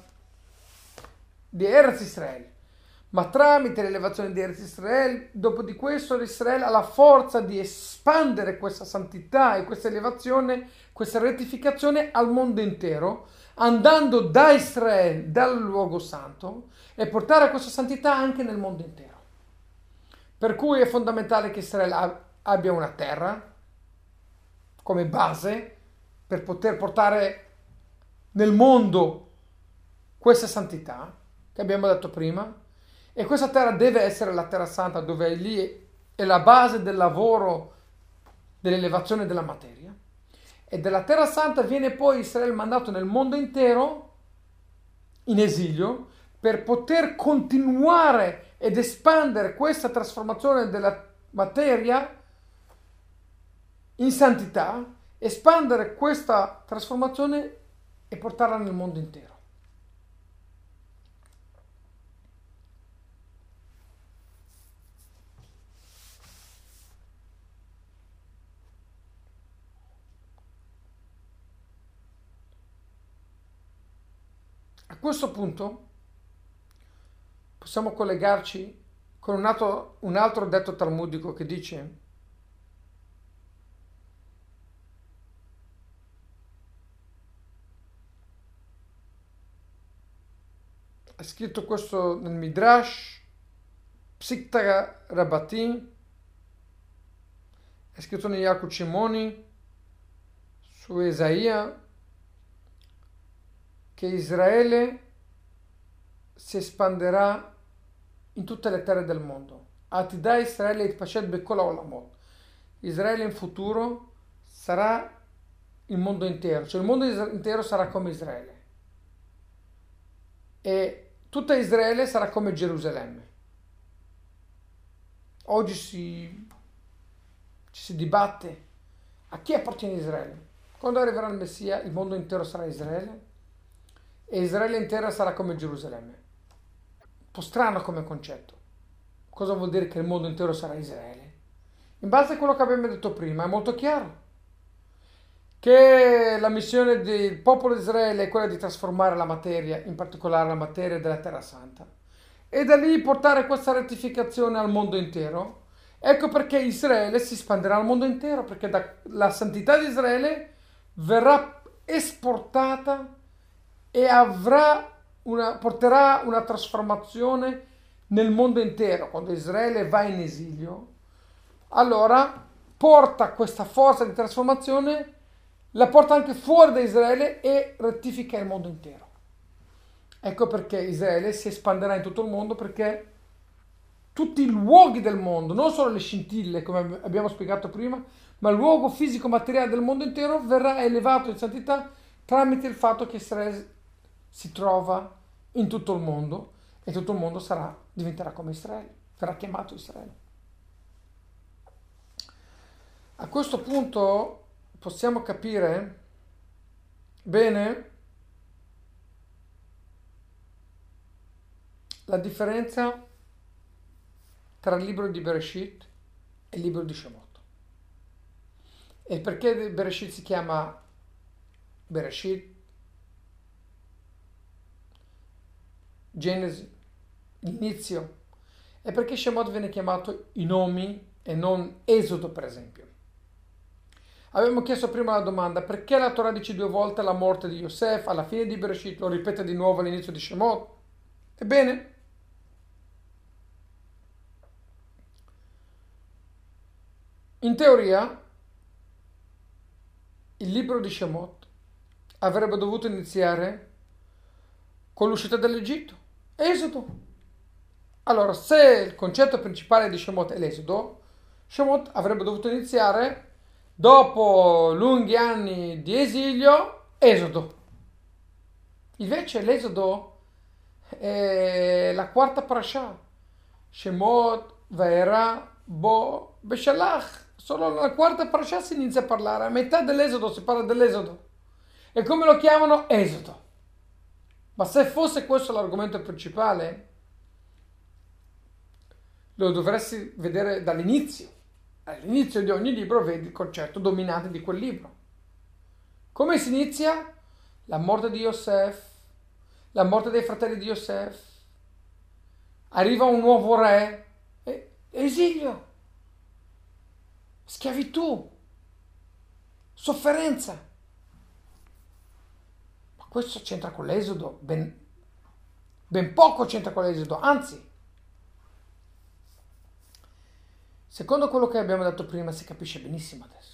di Eretz Israele, ma tramite l'elevazione di Eretz Israele, dopo di questo Israele ha la forza di espandere questa santità e questa elevazione, questa rettificazione al mondo intero, andando da Israele, dal luogo santo, e portare questa santità anche nel mondo intero. Per cui è fondamentale che Israele abbia una terra come base per poter portare nel mondo questa santità che abbiamo detto prima, e questa terra deve essere la terra santa, dove lì è la base del lavoro dell'elevazione della materia, e dalla terra santa viene poi Israele mandato nel mondo intero in esilio per poter continuare ed espandere questa trasformazione della materia in santità, espandere questa trasformazione e portarla nel mondo intero. A questo punto possiamo collegarci con un altro, un altro detto talmudico che dice: è scritto questo nel Midrash Psikta Rabbati, è scritto negli Yalkut Shimoni su Esaia, che Israele si espanderà in tutte le terre del mondo. Atidà Israele et Pashet Bekol Olamot. Israele in futuro sarà il mondo intero, cioè il mondo intero sarà come Israele e tutta Israele sarà come Gerusalemme. Oggi si, ci si dibatte a chi appartiene Israele. Quando arriverà il Messia, il mondo intero sarà Israele e Israele intera sarà come Gerusalemme. Un po' strano come concetto. Cosa vuol dire che il mondo intero sarà Israele? In base a quello che abbiamo detto prima, è molto chiaro che la missione del popolo di Israele è quella di trasformare la materia, in particolare la materia della Terra Santa, e da lì portare questa rettificazione al mondo intero. Ecco perché Israele si espanderà al mondo intero, perché da, la santità di Israele verrà esportata e avrà una, porterà una trasformazione nel mondo intero. Quando Israele va in esilio, allora porta questa forza di trasformazione, la porta anche fuori da Israele e rettifica il mondo intero. Ecco perché Israele si espanderà in tutto il mondo, perché tutti i luoghi del mondo, non solo le scintille come abbiamo spiegato prima, ma il luogo fisico materiale del mondo intero verrà elevato in santità tramite il fatto che Israele si trova in tutto il mondo e tutto il mondo sarà, diventerà come Israele, verrà chiamato Israele. A questo punto possiamo capire bene la differenza tra il libro di Bereshit e il libro di Shemot. E perché Bereshit si chiama Bereshit, Genesi, l'inizio, e perché Shemot viene chiamato i nomi e non Esodo, per esempio. Abbiamo chiesto prima la domanda: perché la Torah dice due volte la morte di Yosef alla fine di Bereshit, lo ripete di nuovo all'inizio di Shemot? Ebbene, in teoria il libro di Shemot avrebbe dovuto iniziare con l'uscita dall'Egitto, Esodo. Allora, se il concetto principale di Shemot è l'Esodo, Shemot avrebbe dovuto iniziare dopo lunghi anni di esilio, Esodo. Invece l'Esodo è la quarta parasha. Shemot, Vaera, Bo, Beshalach. Solo nella quarta parasha si inizia a parlare. A metà dell'Esodo si parla dell'Esodo. E come lo chiamano? Esodo. Ma se fosse questo l'argomento principale, lo dovresti vedere dall'inizio. All'inizio di ogni libro vedi il concetto dominante di quel libro. Come si inizia? La morte di Yosef, la morte dei fratelli di Yosef, arriva un nuovo re, esilio, schiavitù, sofferenza. Ma questo c'entra con l'Esodo? Ben, ben poco c'entra con l'Esodo, anzi, secondo quello che abbiamo detto prima, si capisce benissimo adesso.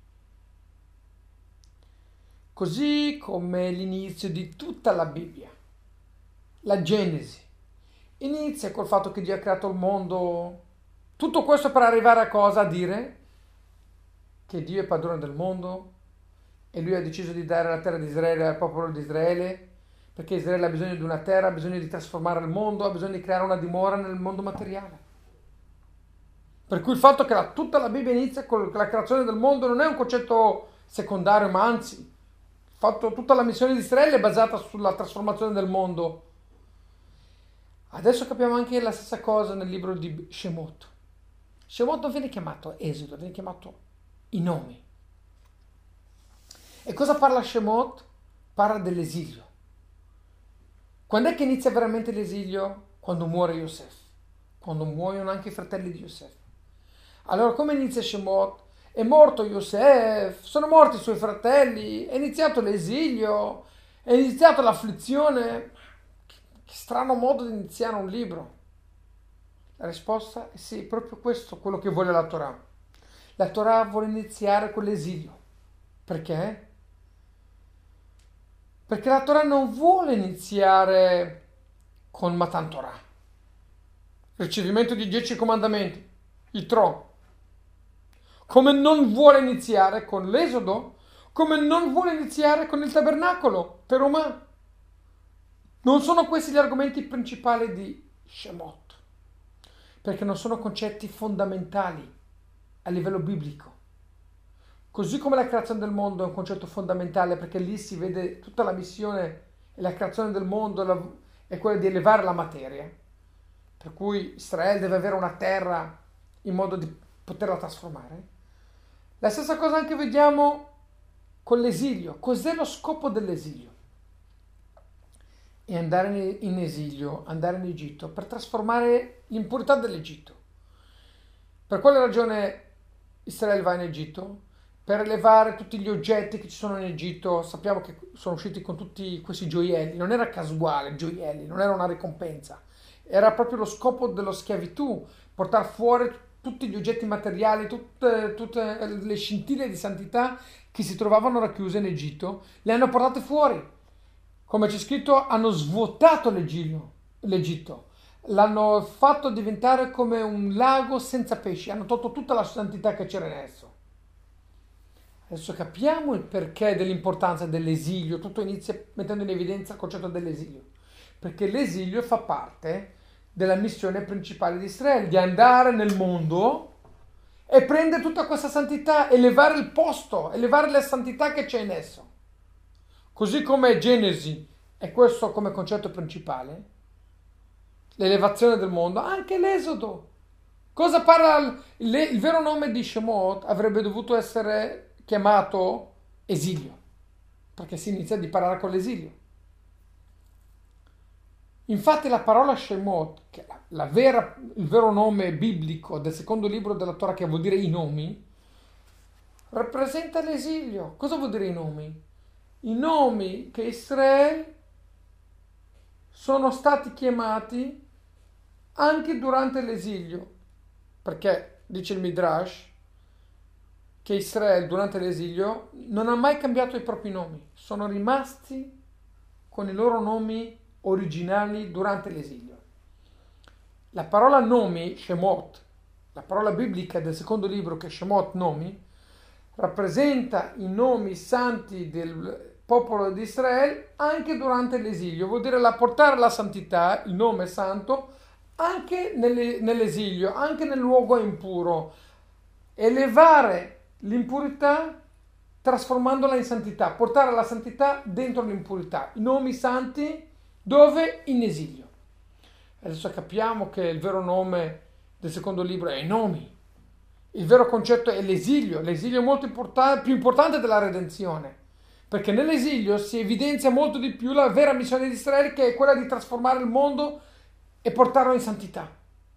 Così come l'inizio di tutta la Bibbia, la Genesi, inizia col fatto che Dio ha creato il mondo. Tutto questo per arrivare a cosa? A dire che Dio è padrone del mondo e Lui ha deciso di dare la terra di Israele al popolo di Israele, perché Israele ha bisogno di una terra, ha bisogno di trasformare il mondo, ha bisogno di creare una dimora nel mondo materiale. Per cui il fatto che la, tutta la Bibbia inizia con la creazione del mondo non è un concetto secondario, ma anzi, il fatto, tutta la missione di Israele è basata sulla trasformazione del mondo. Adesso capiamo anche la stessa cosa nel libro di Shemot. Shemot non viene chiamato Esodo, viene chiamato i nomi. E cosa parla Shemot? Parla dell'esilio. Quando è che inizia veramente l'esilio? Quando muore Yosef, quando muoiono anche i fratelli di Yosef. Allora come inizia Shemot? È morto Yosef, sono morti i suoi fratelli, è iniziato l'esilio, è iniziata l'afflizione. Che strano modo di iniziare un libro. La risposta è sì, proprio questo è quello che vuole la Torah. La Torah vuole iniziare con l'esilio. Perché? Perché la Torah non vuole iniziare con Matan Torah, ricevimento di dieci comandamenti, il trono. Come non vuole iniziare con l'Esodo, come non vuole iniziare con il tabernacolo per Umà. Non sono questi gli argomenti principali di Shemot, perché non sono concetti fondamentali a livello biblico. Così come la creazione del mondo è un concetto fondamentale, perché lì si vede tutta la missione e la creazione del mondo è quella di elevare la materia, per cui Israele deve avere una terra in modo di poterla trasformare. La stessa cosa anche vediamo con l'esilio. Cos'è lo scopo dell'esilio? È andare in esilio, andare in Egitto per trasformare l'impurità dell'Egitto. Per quale ragione Israele va in Egitto? Per elevare tutti gli oggetti che ci sono in Egitto. Sappiamo che sono usciti con tutti questi gioielli. Non era casuale, gioielli, non era una ricompensa. Era proprio lo scopo della schiavitù, portare fuori tutti gli oggetti materiali, tutte, tutte le scintille di santità che si trovavano racchiuse in Egitto, le hanno portate fuori. Come c'è scritto, hanno svuotato l'Egitto, l'hanno fatto diventare come un lago senza pesci, hanno tolto tutta la santità che c'era in esso. Adesso capiamo il perché dell'importanza dell'esilio. Tutto inizia mettendo in evidenza il concetto dell'esilio, perché l'esilio fa parte della missione principale di Israele, di andare nel mondo e prendere tutta questa santità, elevare il posto, elevare la santità che c'è in esso. Così come Genesi è questo come concetto principale, l'elevazione del mondo, anche l'Esodo. Cosa parla il, il vero nome di Shemot? Avrebbe dovuto essere chiamato esilio, perché si inizia di parlare con l'esilio. Infatti la parola Shemot, che è la, la vera, il vero nome biblico del secondo libro della Torah, che vuol dire i nomi, rappresenta l'esilio. Cosa vuol dire i nomi? I nomi che Israele sono stati chiamati anche durante l'esilio, perché dice il Midrash che Israele durante l'esilio non ha mai cambiato i propri nomi, sono rimasti con i loro nomi originali durante l'esilio. La parola nomi, Shemot, la parola biblica del secondo libro che è Shemot, nomi, rappresenta i nomi santi del popolo di Israele anche durante l'esilio. Vuol dire la portare la santità, il nome santo, anche nelle, nell'esilio, anche nel luogo impuro. Elevare l'impurità trasformandola in santità, portare la santità dentro l'impurità. I nomi santi dove? In esilio. Adesso capiamo che il vero nome del secondo libro è i nomi. Il vero concetto è l'esilio. L'esilio è molto importante, più importante della redenzione, perché nell'esilio si evidenzia molto di più la vera missione di Israele, che è quella di trasformare il mondo e portarlo in santità.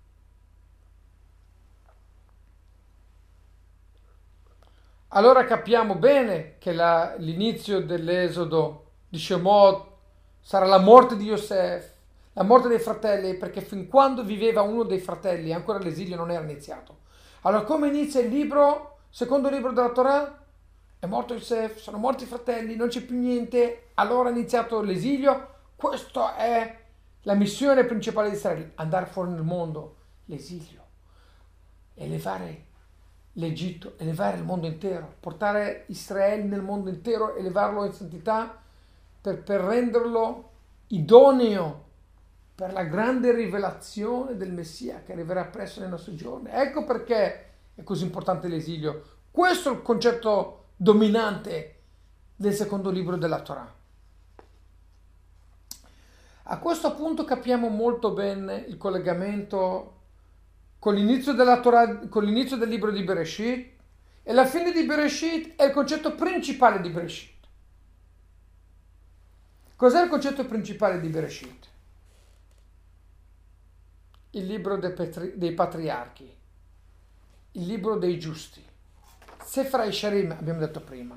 Allora capiamo bene che la, l'inizio dell'esodo di Shemot sarà la morte di Yosef, la morte dei fratelli, perché fin quando viveva uno dei fratelli ancora l'esilio non era iniziato. Allora come inizia il libro, secondo libro della Torah? È morto Yosef, sono morti i fratelli, non c'è più niente, allora è iniziato l'esilio. Questa è la missione principale di Israele, andare fuori nel mondo, l'esilio, elevare l'Egitto, elevare il mondo intero, portare Israele nel mondo intero, elevarlo in santità per, per renderlo idoneo per la grande rivelazione del Messia che arriverà presto nei nostri giorni. Ecco perché è così importante l'esilio. Questo è il concetto dominante del secondo libro della Torah. A questo punto capiamo molto bene il collegamento con l'inizio della Torah, con l'inizio del libro di Bereshit, e la fine di Bereshit è il concetto principale di Bereshit. Cos'è il concetto principale di Bereshit? Il libro dei, petri, dei patriarchi, il libro dei giusti, Sefer Yesharim, abbiamo detto prima.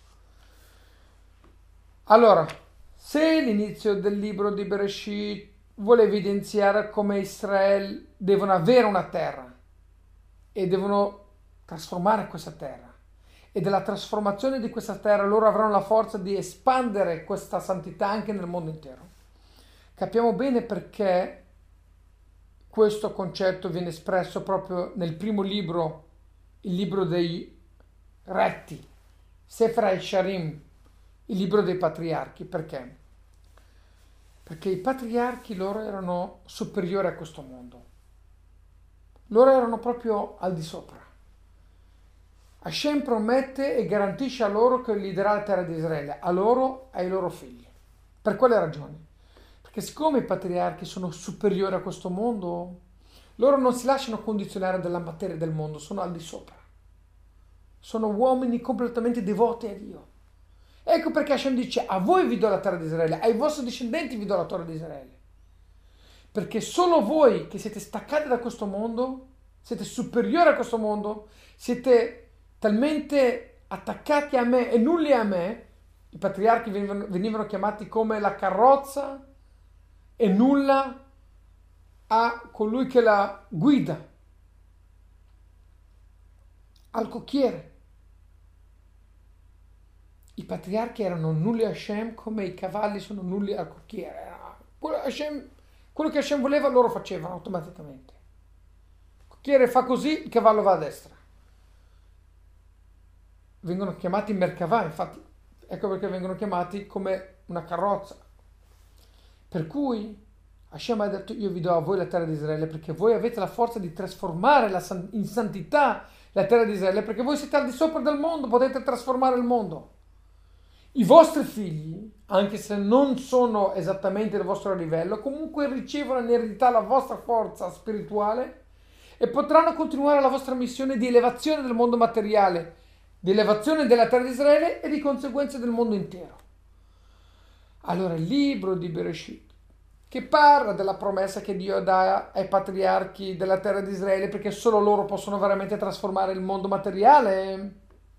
Allora, se l'inizio del libro di Bereshit vuole evidenziare come Israele devono avere una terra e devono trasformare questa terra, e della trasformazione di questa terra loro avranno la forza di espandere questa santità anche nel mondo intero, capiamo bene perché questo concetto viene espresso proprio nel primo libro, il libro dei Retti, Sefer HaSharim, il libro dei patriarchi. Perché? Perché i patriarchi loro erano superiori a questo mondo. Loro erano proprio al di sopra. Hashem promette e garantisce a loro che gli darà la terra di Israele, a loro e ai loro figli. Per quale ragione? Perché siccome i patriarchi sono superiori a questo mondo, loro non si lasciano condizionare dalla materia del mondo, sono al di sopra. Sono uomini completamente devoti a Dio. Ecco perché Hashem dice: a voi vi do la terra di Israele, ai vostri discendenti vi do la terra di Israele. Perché solo voi che siete staccati da questo mondo, siete superiori a questo mondo, siete talmente attaccati a me e nulli a me. I patriarchi venivano, venivano chiamati come la carrozza e nulla a colui che la guida, al cocchiere. I patriarchi erano nulli a Hashem come i cavalli sono nulli al cocchiere. Quello, Hashem, quello che Hashem voleva loro facevano automaticamente. Il cocchiere fa così, il cavallo va a destra. Vengono chiamati Merkavah, infatti, ecco perché vengono chiamati come una carrozza. Per cui Hashem ha detto: io vi do a voi la terra di Israele perché voi avete la forza di trasformare la san- in santità la terra di Israele, perché voi siete al di sopra del mondo, potete trasformare il mondo. I vostri figli, anche se non sono esattamente del vostro livello, comunque ricevono in eredità la vostra forza spirituale e potranno continuare la vostra missione di elevazione del mondo materiale, di elevazione della terra di Israele e di conseguenza del mondo intero. Allora il libro di Bereshit, che parla della promessa che Dio dà ai patriarchi della terra di Israele, perché solo loro possono veramente trasformare il mondo materiale,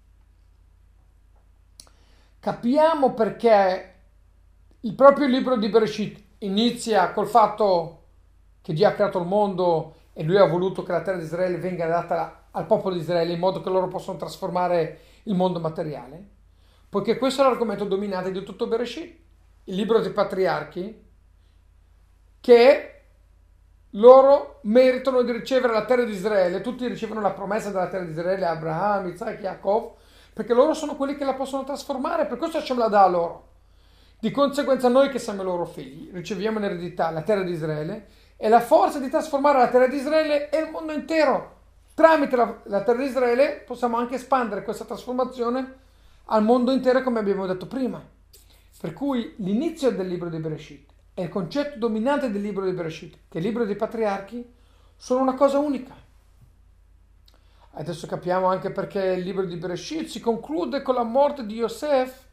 capiamo perché il proprio libro di Bereshit inizia col fatto che Dio ha creato il mondo e lui ha voluto che la terra di Israele venga data al popolo di Israele in modo che loro possano trasformare il mondo materiale, poiché questo è l'argomento dominante di tutto Bereshit, il libro dei patriarchi, che loro meritano di ricevere la terra di Israele. Tutti ricevono la promessa della terra di Israele, Abraham, Isaac, Yaakov, perché loro sono quelli che la possono trasformare, per questo Hashem la dà a loro. Di conseguenza noi che siamo i loro figli riceviamo in eredità la terra di Israele e la forza di trasformare la terra di Israele e il mondo intero. Tramite la, la terra di Israele possiamo anche espandere questa trasformazione al mondo intero, come abbiamo detto prima. Per cui l'inizio del libro di Bereshit e il concetto dominante del libro di Bereshit, che è il libro dei patriarchi, sono una cosa unica. Adesso capiamo anche perché il libro di Bereshit si conclude con la morte di Yosef,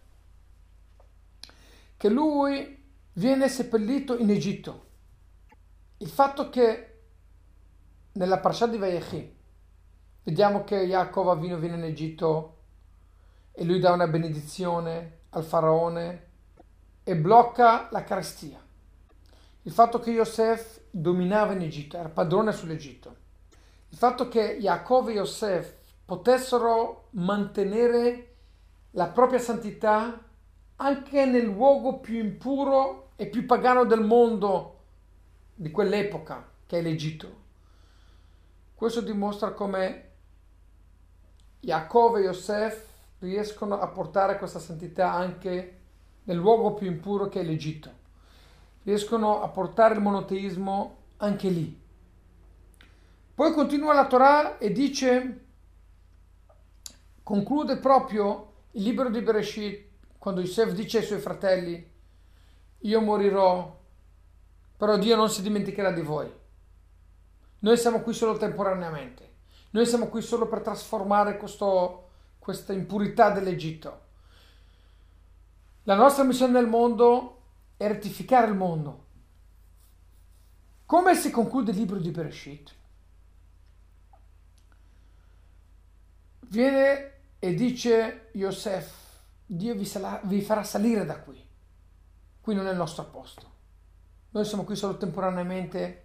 che lui viene seppellito in Egitto. Il fatto che nella Parasha di Vayechi vediamo che Yaakov Avinu viene in Egitto e lui dà una benedizione al faraone e blocca la carestia. Il fatto che Yosef dominava in Egitto, era padrone sull'Egitto. Il fatto che Yaakov e Yosef potessero mantenere la propria santità anche nel luogo più impuro e più pagano del mondo di quell'epoca, che è l'Egitto. Questo dimostra come Yaakov e Yosef riescono a portare questa santità anche nel luogo più impuro che è l'Egitto. Riescono a portare il monoteismo anche lì. Poi continua la Torah e dice, conclude proprio il libro di Bereshit, quando Yosef dice ai suoi fratelli: io morirò, però Dio non si dimenticherà di voi. Noi siamo qui solo temporaneamente. Noi siamo qui solo per trasformare questo, questa impurità dell'Egitto. La nostra missione nel mondo è rettificare il mondo. Come si conclude il libro di Bereshit? Viene e dice Yosef: Dio vi, sala, vi farà salire da qui. Qui non è il nostro posto. Noi siamo qui solo temporaneamente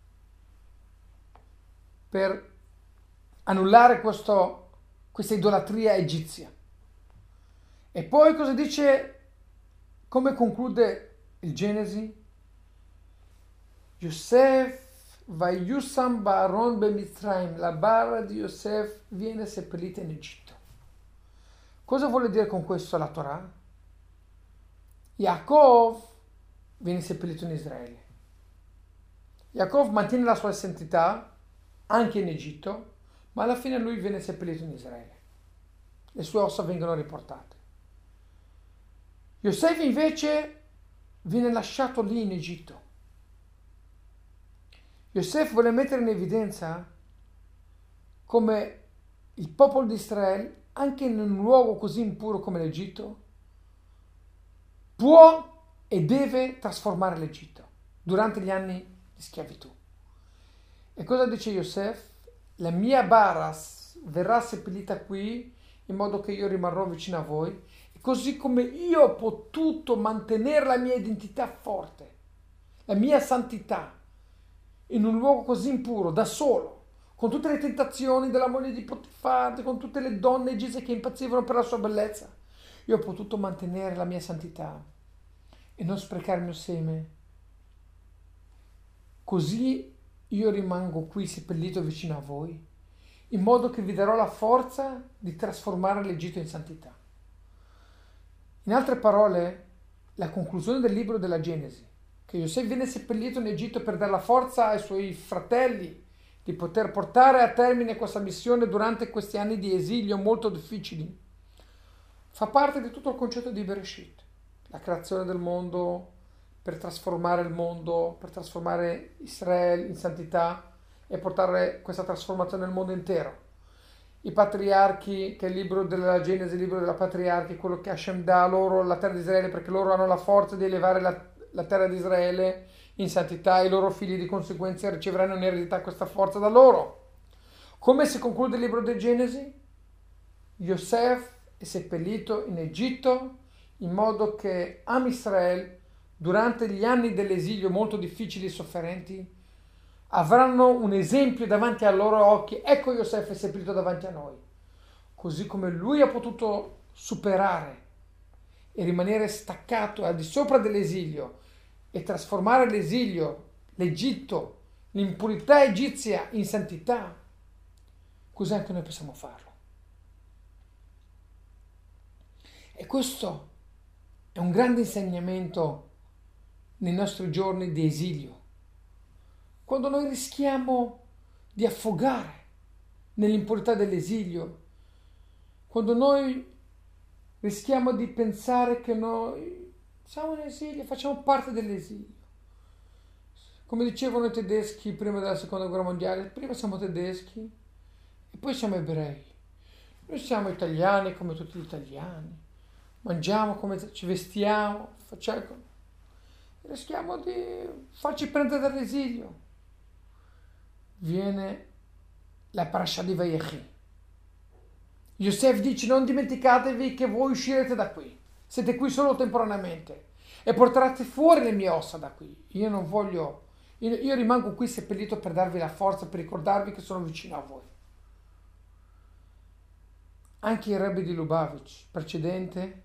per annullare questo, questa idolatria egizia. E poi cosa dice? Come conclude il Genesi? Yosef Vayusam Ba'aron Bemitzrayim, la barra di Yosef viene seppellita in Egitto. Cosa vuole dire con questo la Torah? Yaakov viene seppellito in Israele. Yaakov mantiene la sua santità anche in Egitto, ma alla fine lui viene seppellito in Israele. Le sue ossa vengono riportate. Yosef invece viene lasciato lì in Egitto. Yosef vuole mettere in evidenza come il popolo di Israele, anche in un luogo così impuro come l'Egitto, può e deve trasformare l'Egitto durante gli anni di schiavitù. E cosa dice Yosef? La mia Baras verrà seppellita qui in modo che io rimarrò vicino a voi, e così come io ho potuto mantenere la mia identità forte, la mia santità, in un luogo così impuro, da solo, con tutte le tentazioni della moglie di Potifar, con tutte le donne egizie che impazzivano per la sua bellezza, io ho potuto mantenere la mia santità e non sprecare il mio seme. Così io rimango qui seppellito vicino a voi, in modo che vi darò la forza di trasformare l'Egitto in santità. In altre parole, la conclusione del libro della Genesi, che Yosef viene seppellito in Egitto per dare la forza ai suoi fratelli di poter portare a termine questa missione durante questi anni di esilio molto difficili, fa parte di tutto il concetto di Bereshit, la creazione del mondo per trasformare il mondo, per trasformare Israele in santità e portare questa trasformazione nel mondo intero. I patriarchi, che è il libro della Genesi, il libro della patriarchi, quello che Hashem dà loro la terra di Israele, perché loro hanno la forza di elevare la, la terra di Israele in santità, e i loro figli di conseguenza riceveranno in eredità questa forza da loro. Come si conclude il libro di Genesi? Yosef è seppellito in Egitto in modo che Am Israele, durante gli anni dell'esilio molto difficili e sofferenti, avranno un esempio davanti ai loro occhi. Ecco, Yosef è seppellito davanti a noi. Così come lui ha potuto superare e rimanere staccato al di sopra dell'esilio e trasformare l'esilio, l'Egitto, l'impurità egizia in santità, così anche noi possiamo farlo. E questo è un grande insegnamento nei nostri giorni di esilio, quando noi rischiamo di affogare nell'impurità dell'esilio, quando noi rischiamo di pensare che noi siamo in esilio, facciamo parte dell'esilio. Come dicevano i tedeschi prima della seconda guerra mondiale, prima siamo tedeschi e poi siamo ebrei. Noi siamo italiani come tutti gli italiani, mangiamo come ci vestiamo, facciamo, rischiamo di farci prendere dall'esilio. Viene la parasha di Vayechi. Yosef dice: non dimenticatevi che voi uscirete da qui, siete qui solo temporaneamente e porterete fuori le mie ossa da qui. Io non voglio, io, io rimango qui seppellito per darvi la forza, per ricordarvi che sono vicino a voi. Anche il Rebbe di Lubavitch precedente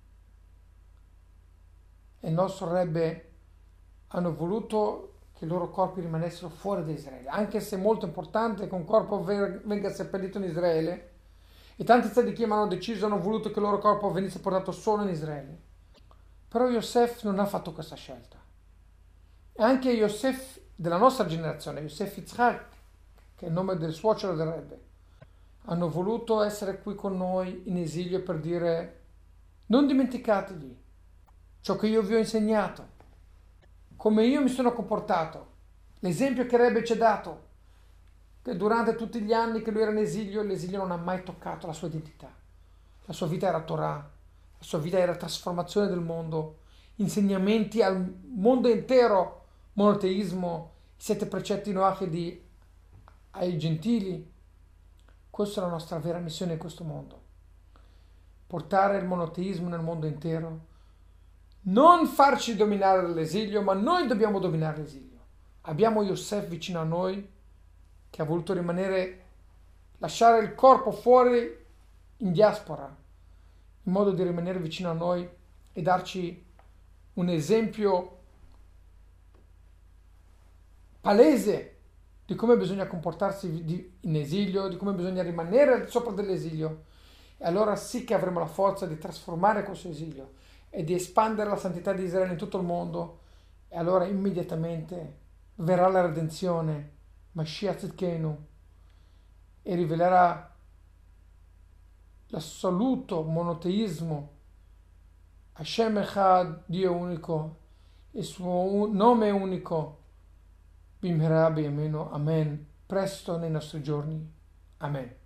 e il nostro Rebbe hanno voluto che i loro corpi rimanessero fuori da Israele, anche se è molto importante che un corpo venga seppellito in Israele, e tanti tzadikim hanno deciso, hanno voluto che il loro corpo venisse portato solo in Israele. Però Yosef non ha fatto questa scelta. E anche Yosef della nostra generazione, Yosef Yitzhak, che è il nome del suocero del Rebbe, hanno voluto essere qui con noi in esilio per dire: non dimenticatevi ciò che io vi ho insegnato, come io mi sono comportato, l'esempio che Rebbe ci ha dato, che durante tutti gli anni che lui era in esilio, l'esilio non ha mai toccato la sua identità. La sua vita era Torah, la sua vita era trasformazione del mondo, insegnamenti al mondo intero, monoteismo, i sette precetti noachidi ai gentili. Questa è la nostra vera missione in questo mondo, portare il monoteismo nel mondo intero, non farci dominare dall'esilio, ma noi dobbiamo dominare l'esilio. Abbiamo Yosef vicino a noi che ha voluto rimanere, lasciare il corpo fuori in diaspora, in modo di rimanere vicino a noi e darci un esempio palese di come bisogna comportarsi in esilio, di come bisogna rimanere al di sopra dell'esilio E allora sì che avremo la forza di trasformare questo esilio e di espandere la santità di Israele in tutto il mondo. E allora immediatamente verrà la redenzione, Mashiach Tzidkenu, e rivelerà l'assoluto monoteismo, Hashem Echad, Dio unico, il suo nome unico, Bimhera B'Yamenu, Amen, presto nei nostri giorni. Amen.